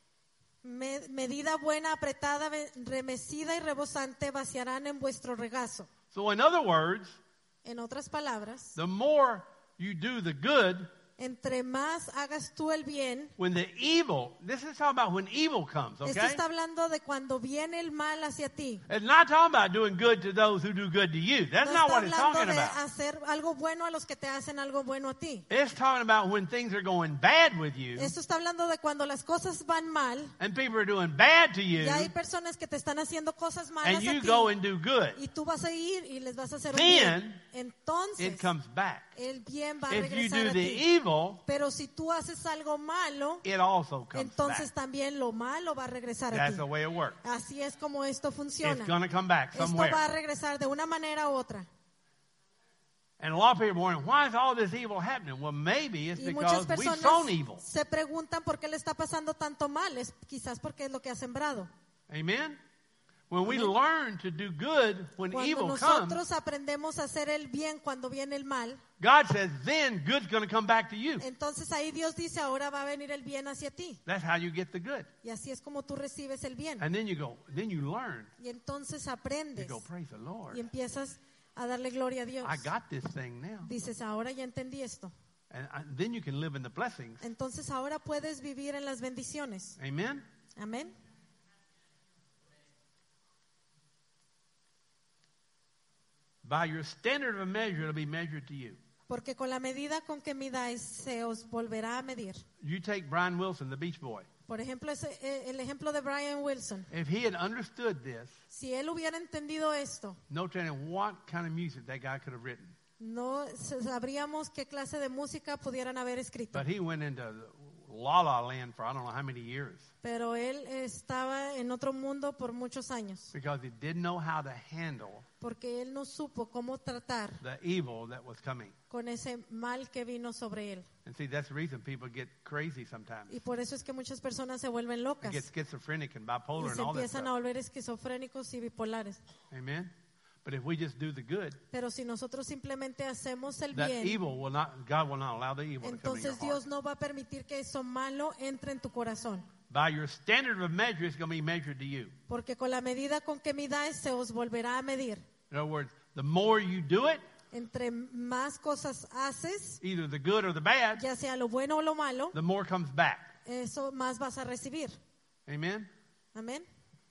Me- medida buena, apretada, ve- remecida y rebosante vaciarán en vuestro regazo. So in other words, En otras palabras, the more you do the good, entre más hagas tú el bien, when the evil, this is talking about when evil comes, esto okay? está hablando de cuando viene el mal hacia ti. It's not talking about doing good to those who do good to you. That's No not está what it's hablando talking de about. hacer algo bueno a los que te hacen algo bueno a ti. It's talking about when things are going bad with you Esto está hablando de cuando las cosas van mal and people are doing bad to you y hay personas que te están haciendo cosas malas and a you ti go and do good. y tú vas a ir y les vas a hacer un Then bien. Entonces, It comes back. el bien va a If you regresar do a the ti. evil, Pero si tú haces algo malo, it also comes entonces back. también lo malo va a regresar a That's ti. the way it works. Así es como esto funciona. It's going to come back Esto somewhere. va a regresar de una manera u otra. And a lot of people are wondering, why is all this evil happening? Well, maybe it's Y muchas because we've personas sown evil. se preguntan por qué le está pasando tanto mal. Es quizás porque es lo que ha sembrado. Amen? When we Amen. learn to do good when Cuando evil comes, nosotros aprendemos a hacer el bien cuando viene el mal, God says, then good's going to come back to you. entonces ahí Dios dice, ahora va a venir el bien hacia ti. That's how you get the good. Y así es como tú recibes el bien. And then you go, then you learn. Y entonces You aprendes go, praise the Lord. y empiezas a darle gloria a Dios. I got this thing now. Dices, ahora ya entendí esto. And I, then you can live in the blessings. Entonces ahora puedes vivir en las bendiciones. Amen? Amén. By your standard of measure, it'll be measured to you. Porque con la medida con que midáis se os volverá a medir. You take Brian Wilson, the Beach Boy. Por ejemplo, ese, eh, el ejemplo de Brian Wilson. If he had understood this, Si él hubiera entendido esto, no telling what kind of music that guy could have written. no sabríamos qué clase de música pudieran haber escrito. But he went into la la land for I don't know how many years pero él estaba en otro mundo por muchos años, because he didn't know how to handle porque él no supo cómo tratar the evil that was coming. con ese mal que vino sobre él. And see, that's the reason people get crazy sometimes. Y por eso es que muchas personas se vuelven They locas get schizophrenic and y bipolar and se all that empiezan a stuff. volver esquizofrénicos y bipolares. Amen? But if we just do the good, Pero si nosotros simplemente hacemos el that bien, evil will not, God will not allow the evil to come in your entonces heart. Dios no va a permitir que eso malo entre en tu corazón. By your standard of measure, it's going to be measured to you. Porque con la medida con que midáis se os volverá a medir. In other words, the more you do it, Entre más cosas haces, either the good or the bad, ya sea lo bueno o lo malo, the more comes back. eso más vas a recibir. Amen? Amén.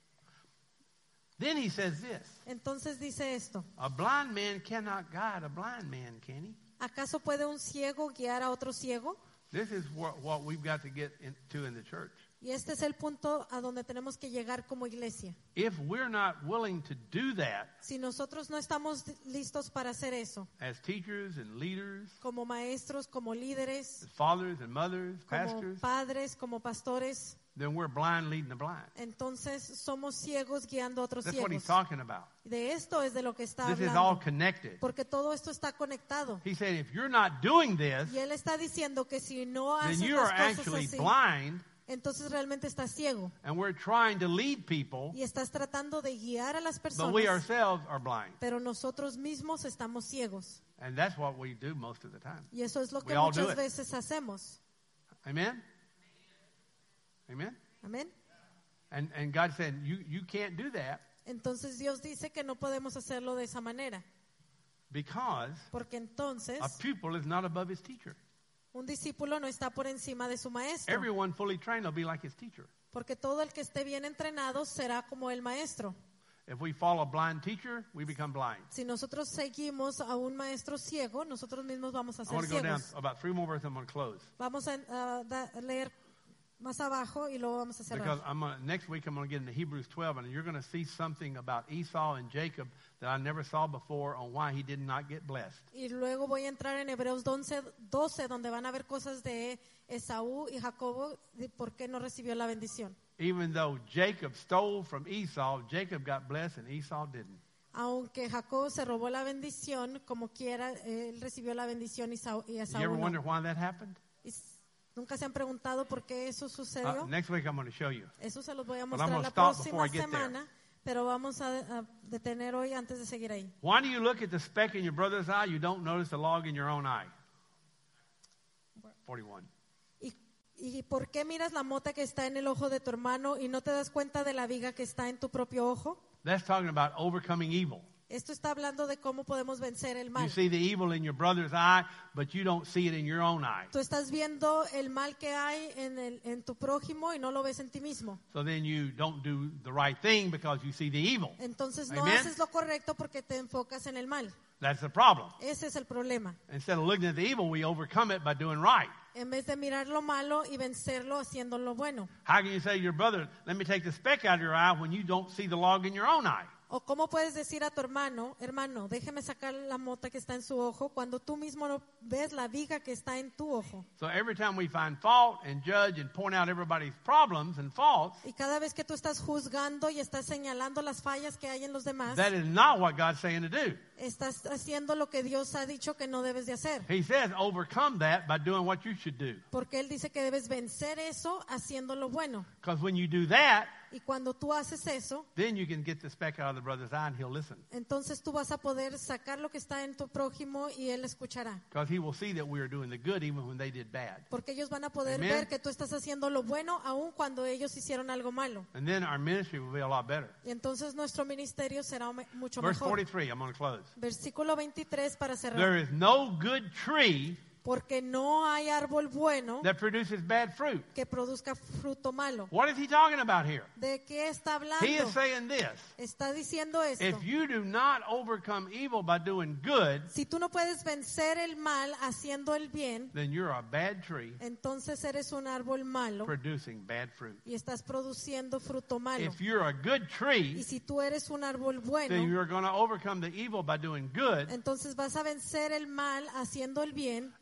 Then he says this, Entonces dice esto: a blind man cannot guide a blind man, can he? ¿acaso puede un ciego guiar a otro ciego? This is what, what we've got to get into in the church. Y este es el punto a donde tenemos que llegar como iglesia. If we're not willing to do that Si nosotros no estamos listos para hacer eso, as teachers and leaders, como maestros, como líderes, as fathers and mothers, como pastors, padres, como pastores, then we're blind leading the blind. entonces somos ciegos guiando a otros That's what he's ciegos. talking about. De esto es de lo que está This is all hablando. connected. Porque todo esto está conectado. He said, if you're not doing this, Y él está diciendo que si no then haces you are las cosas actually así, blind, entonces realmente estás ciego. and we're trying to lead people, Y estás tratando de guiar a las but we personas, ourselves are blind. pero nosotros mismos estamos ciegos. And that's what we do most of the time. Y eso es lo que We all do muchas it. veces hacemos. Amen? Amen? Amén. And, and God said, you, you can't do that Entonces Dios dice que no podemos hacerlo de esa manera. because Porque entonces a pupil is not above his teacher. un discípulo no está por encima de su maestro. Everyone fully trained will be like his teacher. Porque todo el que esté bien entrenado será como el maestro. If we follow a blind teacher, we become blind. Si nosotros seguimos a un maestro ciego, nosotros mismos vamos a I ser want to go down ciegos. about three more verses. I'm going to close. Vamos a uh, da- leer más abajo y luego vamos a Because cerrar. I'm gonna, next week I'm going to get into Hebrews twelve, and you're going to see something about Esau and Jacob that I never saw before on why he did not get blessed. Y luego voy a entrar en Hebreos doce, doce, donde van a ver cosas de Esaú y Jacobo, de por qué no recibió la bendición. Even though Jacob stole from Esau, Jacob got blessed and Esau didn't. Aunque Jacob se robó la bendición, como quiera, él recibió la bendición y Esaú y You Esaú ever wonder no. why that happened? Y s- ¿Nunca se han preguntado por qué eso Uh, sucedió? next week I'm going to show you. Eso se los voy a But I'm mostrar gonna la stop before próxima I get there. semana, pero vamos a, a detener hoy antes de seguir ahí. Why do you look at the speck in your brother's eye? You don't notice the log in your own eye. forty-one. ¿Y, ¿Y por qué miras la mota que está en el ojo de tu hermano y no te das cuenta de la viga que está en tu propio ojo? That's talking about overcoming evil. Esto está hablando de cómo podemos vencer el You mal. see the evil in your brother's eye, but you don't see it in your own eye. Tú estás viendo el mal que hay en, el, en tu prójimo y no lo ves en ti mismo. So then you don't do the right thing because you see the evil. Entonces no Amen. haces lo correcto porque te enfocas en el mal. That's the problem. Ese es el problema. Instead of looking at the evil, we overcome it by doing right. En vez de mirar lo malo y vencerlo haciendo lo bueno. How can you say to your brother, let me take the speck out of your eye when you don't see the log in your own eye? O cómo puedes decir a tu hermano, hermano, déjeme sacar la mota que está en su ojo cuando tú mismo no ves la viga que está en tu ojo. So every time we find fault and judge and point out everybody's problems and faults, Y cada vez que tú estás juzgando y estás señalando las fallas que hay en los demás, that is not what God's saying to do. estás haciendo lo que Dios ha dicho que no debes de hacer. He says overcome that by doing what you should do. Porque Él dice que debes vencer eso haciendo lo bueno. Because when you do that, Y cuando tú haces eso, then you can get the speck out of the brother's eye and he'll listen. entonces tú vas a poder sacar lo que está en tu prójimo y Él escuchará. Because he will see that we are doing the good even when they did bad. Porque ellos van a poder Amen. ver que tú estás haciendo lo bueno aun cuando ellos hicieron algo malo. And then our ministry will be a lot better. Y entonces nuestro ministerio será me- mucho Verse mejor. forty-three, I'm going to close. Versículo veintitrés para cerrar. There is no good tree Porque no hay árbol bueno that produces bad fruit. que produzca fruto malo. What is he talking about here? ¿De qué está hablando? He is saying this. Está diciendo esto. If you do not overcome evil by doing good, Si tú no puedes vencer el mal haciendo el bien, then you're a bad tree entonces eres un árbol malo producing bad fruit. y estás produciendo fruto malo. If you're a good Y tree, si tú eres un árbol then bueno, you're going to overcome the evil by doing good, entonces vas a vencer el mal haciendo el bien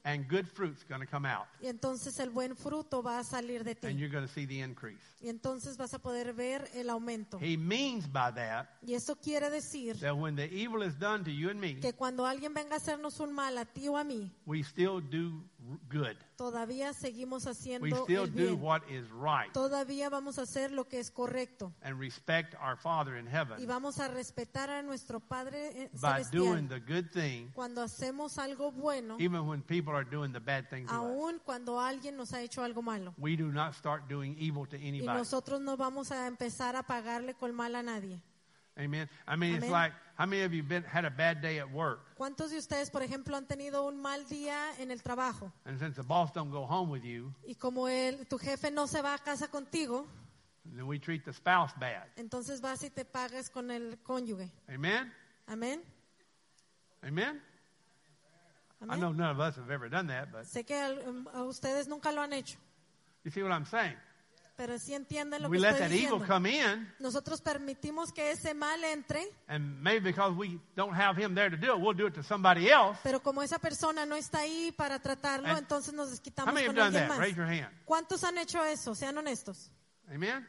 and good fruit's going to come out. Y entonces el buen fruto va a salir de And ti. you're going to see the increase. Y entonces vas a poder ver el aumento. He means by that Y eso quiere decir that when the evil is done to you and me, que cuando alguien venga a hacernos un mal a ti o a mí, we still do r- good. todavía seguimos We haciendo still el do bien. what is right Todavía vamos a hacer lo que es correcto. and respect our Father in Y heaven vamos a respetar a nuestro Padre eh, by doing celestial the good thing, cuando hacemos algo bueno, even when people are doing the bad thing to us. aun cuando alguien nos ha hecho algo malo. We do not start doing evil to Y anybody. nosotros no vamos a empezar a pagarle con mal a nadie. Amen. I mean, it's Amen. like, how many of you been had a bad day at work? ¿Cuántos de ustedes, por ejemplo, han tenido un mal día en el trabajo? And since the boss don't go home with you, Y como el, tu jefe no se va a casa contigo, then we treat the spouse bad. entonces vas y te pagas con el cónyuge. Amen? Amén. Amen? I Amén. know none of us have ever done that, but Sé que al- um, a ustedes nunca lo han hecho, you see what I'm saying? pero sí entienden lo We que let estoy that evil diciendo. come in, Nosotros permitimos que ese mal entre, and maybe because we don't have him there to do it, we'll do it to somebody else. pero como esa persona no está ahí para tratarlo, And entonces nos How desquitamos many have con done alguien that? más. Raise your hand. ¿Cuántos han hecho eso? Sean honestos. Amen?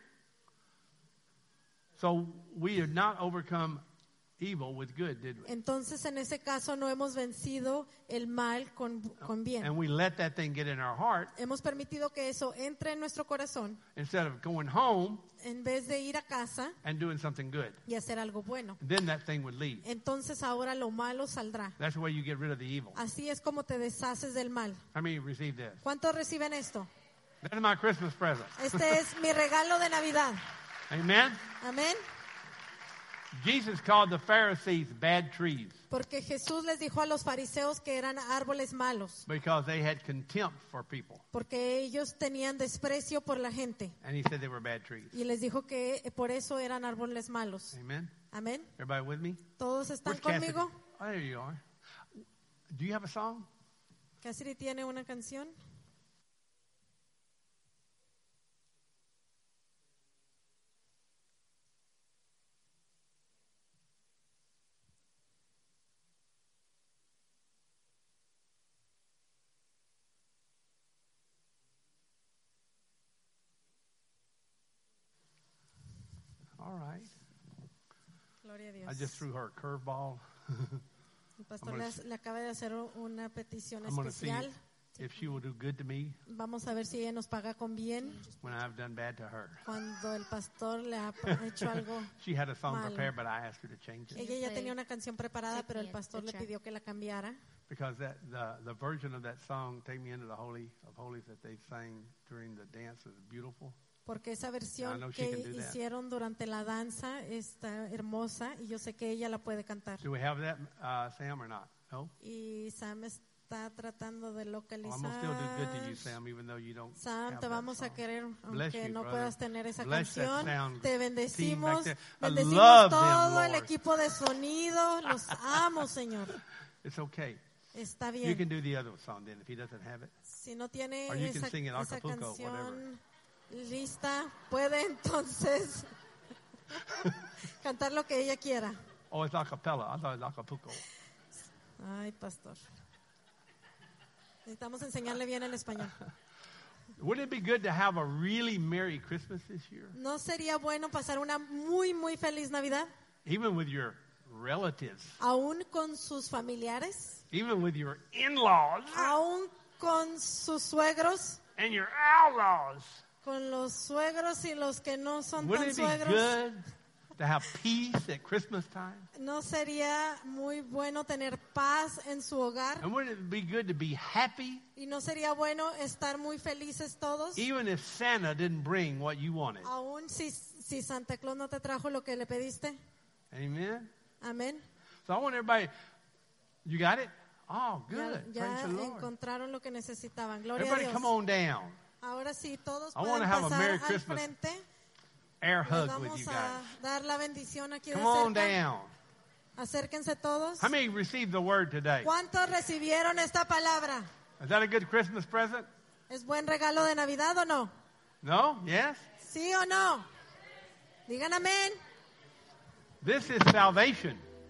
So we have not overcome evil with good, did we? Entonces, en ese caso, no hemos vencido el mal con, con bien. And we let that thing get in our heart Hemos permitido que eso entre en nuestro corazón instead of going home en vez de ir a casa and doing something good. y hacer algo bueno. Then that thing would leave. Entonces, ahora lo malo saldrá. That's the way you get rid of the evil. Así es como te deshaces del mal. How many receive this? ¿Cuántos reciben esto? That's my Christmas present. Este es mi regalo de Navidad. Amen? Amén. Jesus called the Pharisees bad trees Porque Jesús les dijo a los fariseos que eran árboles malos, because they had contempt for people. porque ellos tenían desprecio por la gente. And he said they were bad trees. Y les dijo que por eso eran árboles malos. Amen? Amén. Everybody with me? ¿Todos están Where's Cassidy? conmigo? Oh, there you are. Do you have a song? Cassidy tiene una canción. All right. Gloria a I Dios. just threw her a curveball. El pastor I'm le, gonna le acaba de hacer una petición I'm going to see especial. if she will do good to me Vamos a ver si ella nos paga con bien when I've done bad to her. cuando el pastor le ha hecho algo. She had a song Malo. prepared, but I asked her to change it Ella ya tenía una canción preparada, pero el pastor le Escucha. pidió que la cambiara. because that the the version of that song, "Take Me Into the Holy of Holies," that they sang during the dance is beautiful. Porque esa I versión know she que can do that. hicieron durante la danza está hermosa y yo sé que ella la puede cantar. Do we have that, uh, Sam, or not? No. Y Sam está tratando de Well, I'm gonna still do good to you, localizar. Sam, even though you don't. Sam, have te that vamos a song. querer, Bless aunque you, no brother. puedas tener esa Bless that canción. sound Te team bendecimos. back there. I Bendecimos love them, todo el Lord. equipo de sonido. Los amo, Señor. It's okay. Está You bien. can do the other song then if he doesn't have it. Si no tiene Or you can esa, sing it esa Acapulco, canción lista, puede entonces cantar lo que ella quiera. Oh, it's a cappella. I thought it was Acapulco. Ay, pastor. Necesitamos enseñarle bien el español. Wouldn't it be good to have a really Merry Christmas this year? ¿No sería bueno pasar una muy, muy feliz Navidad? Even with your relatives, Aún con sus familiares, even with your in-laws aún con sus suegros, and your outlaws. con los suegros y los que no son tan Wouldn't it be suegros. good to have peace at Christmas time? ¿No sería muy bueno tener paz en su hogar? And wouldn't it be good to be happy ¿Y no sería bueno estar muy felices todos? even if Santa didn't bring what you wanted? Aún si, si Santa Claus no te trajo lo que le pediste. Amen? Amén. So I want everybody, you got it? Oh, Ya, good. ya Praise the Lord. encontraron lo que necesitaban. Gloria a Everybody Dios. come on down. Ahora sí, todos I pueden wanna have a pasar Merry al Christmas frente. Air Les hug with vamos you a guys. dar la bendición aquí de Come on cerca. down. Acérquense todos. How many received the word today? ¿Cuántos recibieron esta palabra? Is that a good Christmas present? ¿Es buen regalo de Navidad o no? No? Yes? ¿Sí o no? Digan amén. This is salvation.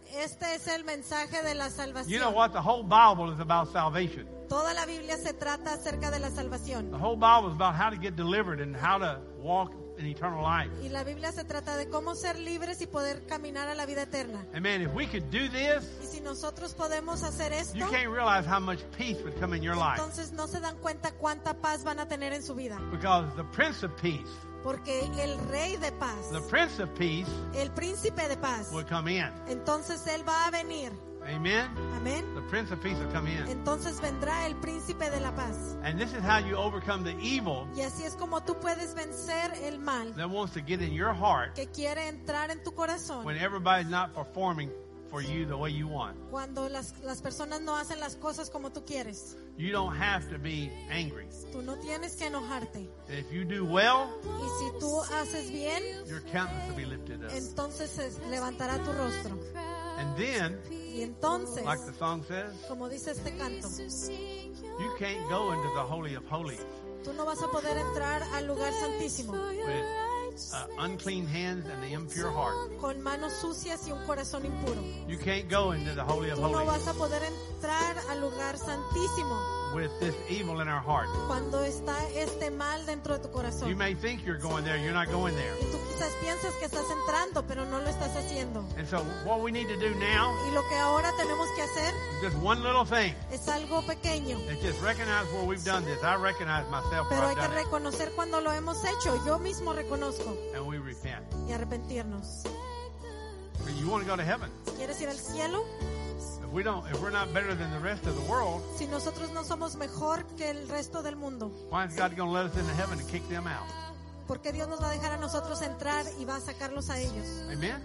este es el mensaje de la You know salvación. what? The whole Bible is about salvation. Toda la Biblia se trata acerca de la The salvación. whole Bible is about how to get delivered and how to walk in eternal life. Y la Biblia se trata de cómo ser libres y poder caminar a la vida eterna. And man, if we could do this, Y si nosotros podemos hacer esto, you can't realize how much peace would come in your life. entonces no se dan cuenta cuánta paz van a tener en su vida. Because the Prince of Peace, Porque el Rey de paz, the Prince of Peace el Príncipe de paz, will come in. entonces Él va a venir. Amen? Amén. The Prince of Peace will come in. Entonces vendrá el Príncipe de la paz. And this is how you overcome the evil Y así es como tú puedes vencer el mal that wants to get in your heart que quiere entrar en tu corazón when everybody's not performing for you the way you want. cuando las, las personas no hacen las cosas como tú quieres. You don't have to be angry. Tú no tienes que enojarte. If you do well, Y si tú haces bien, your countenance will be lifted up. entonces se levantará tu rostro. And then, Y entonces, like the song says, como dice este canto, you can't go into the Holy of Holies tú no vas a poder entrar al lugar santísimo with uh, unclean hands and the impure heart. con manos sucias y un corazón impuro. You can't go into the Holy of Tú no Holies vas a poder entrar al lugar santísimo with this evil in our heart. cuando está este mal dentro de tu You corazón. may think you're going there, you're not going there. Y tú quizás piensas que estás entrando, pero no lo estás haciendo. And so what we need to do now Y lo que ahora tenemos que hacer is just one little thing. es algo pequeño, It's just recognize where we've done this. I recognize myself where pero I've hay que done it. reconocer cuando lo hemos hecho. Yo mismo reconozco And we repent. y arrepentirnos. But you want to go to heaven. ¿Quieres ir al cielo? If we don't, if we're not better than the rest of the world, Si nosotros no somos mejor que el resto del mundo, why is God going to let us into heaven and kick them out? ¿por qué Dios nos va a dejar a nosotros entrar y va a sacarlos a ellos? Amen?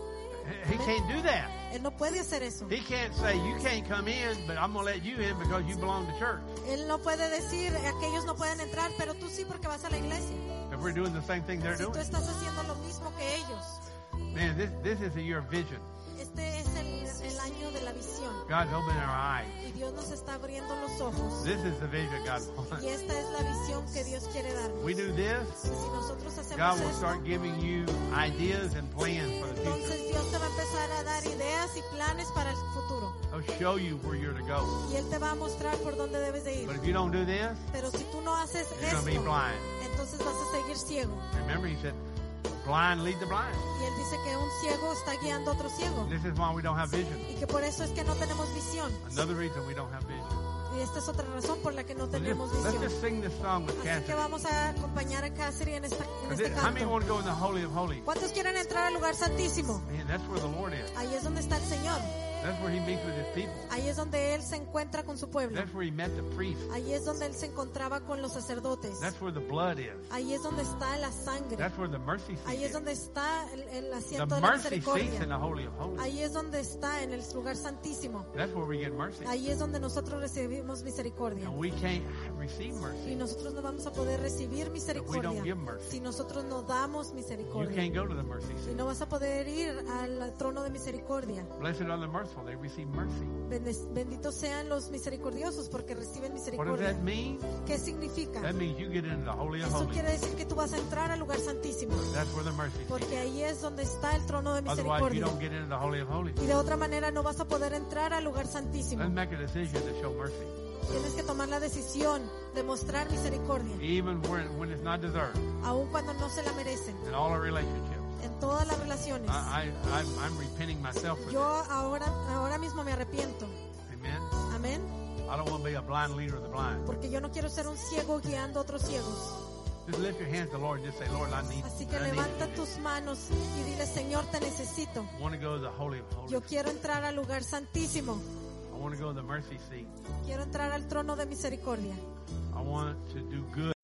He he can't do that. Él no puede hacer eso. He can't say, you can't come in, but I'm going to let you in because you belong to church. Él no puede decir, aquellos no pueden entrar, pero tú sí porque vas a la iglesia. If we're doing the same thing they're Si tú doing. estás haciendo lo mismo que ellos. Man, this, this is a year of vision. Este es el, el año de la visión. God's opening our eyes. Y Dios nos está abriendo los ojos. This is the vision God wants. Y esta es la visión que Dios quiere darnos. We do this, Y si nosotros God hacemos will esto, start giving you ideas and plans for the future. entonces Dios te va a empezar a dar ideas y planes para el futuro. He'll show you where you're to go. Y Él te va a mostrar por dónde debes de ir. But if you don't do this, Pero si tú no haces you're going to be esto, blind. entonces vas a seguir ciego. Remember, he said, blind lead the blind. Y Él dice que un ciego está guiando a otro ciego. This is why we don't have vision. Y que por eso es que no tenemos visión. Another reason we don't have vision. Y esta es otra razón por la que no So tenemos just, let's visión. just sing this song with Así que Cassidy. vamos a acompañar a Cassidy en, esta, en Is este it- How many canto. want to go in the Holy of Holies? ¿Cuántos quieren entrar al lugar santísimo? Man, that's where the Lord is. Ahí es donde está el Señor. That's where he meets with his people. Ahí es donde Él se encuentra con su pueblo. That's where he met the priest. Ahí es donde Él se encontraba con los sacerdotes. That's where the blood is. Ahí es donde está la sangre. That's where the mercy seat Ahí es is. donde está el, el The asiento de la mercy seats in misericordia. the Holy of Holies. Ahí es donde está en el lugar santísimo. That's where we get mercy. Ahí es donde nosotros recibimos misericordia. And we can't receive Y mercy. nosotros no vamos a poder recibir misericordia give mercy. si nosotros no damos You misericordia. can't go to the mercy Y seat. no vas a poder ir al trono de misericordia. Blessed are the merciful, they receive mercy. Bendes- Benditos sean los misericordiosos porque reciben What does misericordia. that mean? ¿Qué significa? That means you get into the Holy of Eso Holies. quiere decir que tú vas a entrar al lugar santísimo. That's where the mercy seat Porque is. ahí es donde está el trono de Otherwise, you misericordia. don't get into the Holy of Holies. Y de otra manera no vas a poder entrar al lugar santísimo. Let's make a decision to show mercy, Tienes que tomar la decisión de mostrar misericordia, even when, when it's not deserved, aun cuando no se la merecen, in all our relationships. en todas las relaciones. I, I, I'm, I'm repenting myself for Yo this. ahora, ahora mismo me arrepiento. Amen. Amén. I don't want to be a blind leader of the blind. Porque yo no quiero ser un ciego guiando a otros ciegos. Just lift your hands to the Lord and just say, Lord, I need, Así que I need levanta to do this. tus manos y dile, Señor, te necesito. I want to go to the Holy of Holies. Yo quiero entrar al lugar santísimo. I want to go to the mercy seat. Quiero entrar al trono de misericordia. I want to do good.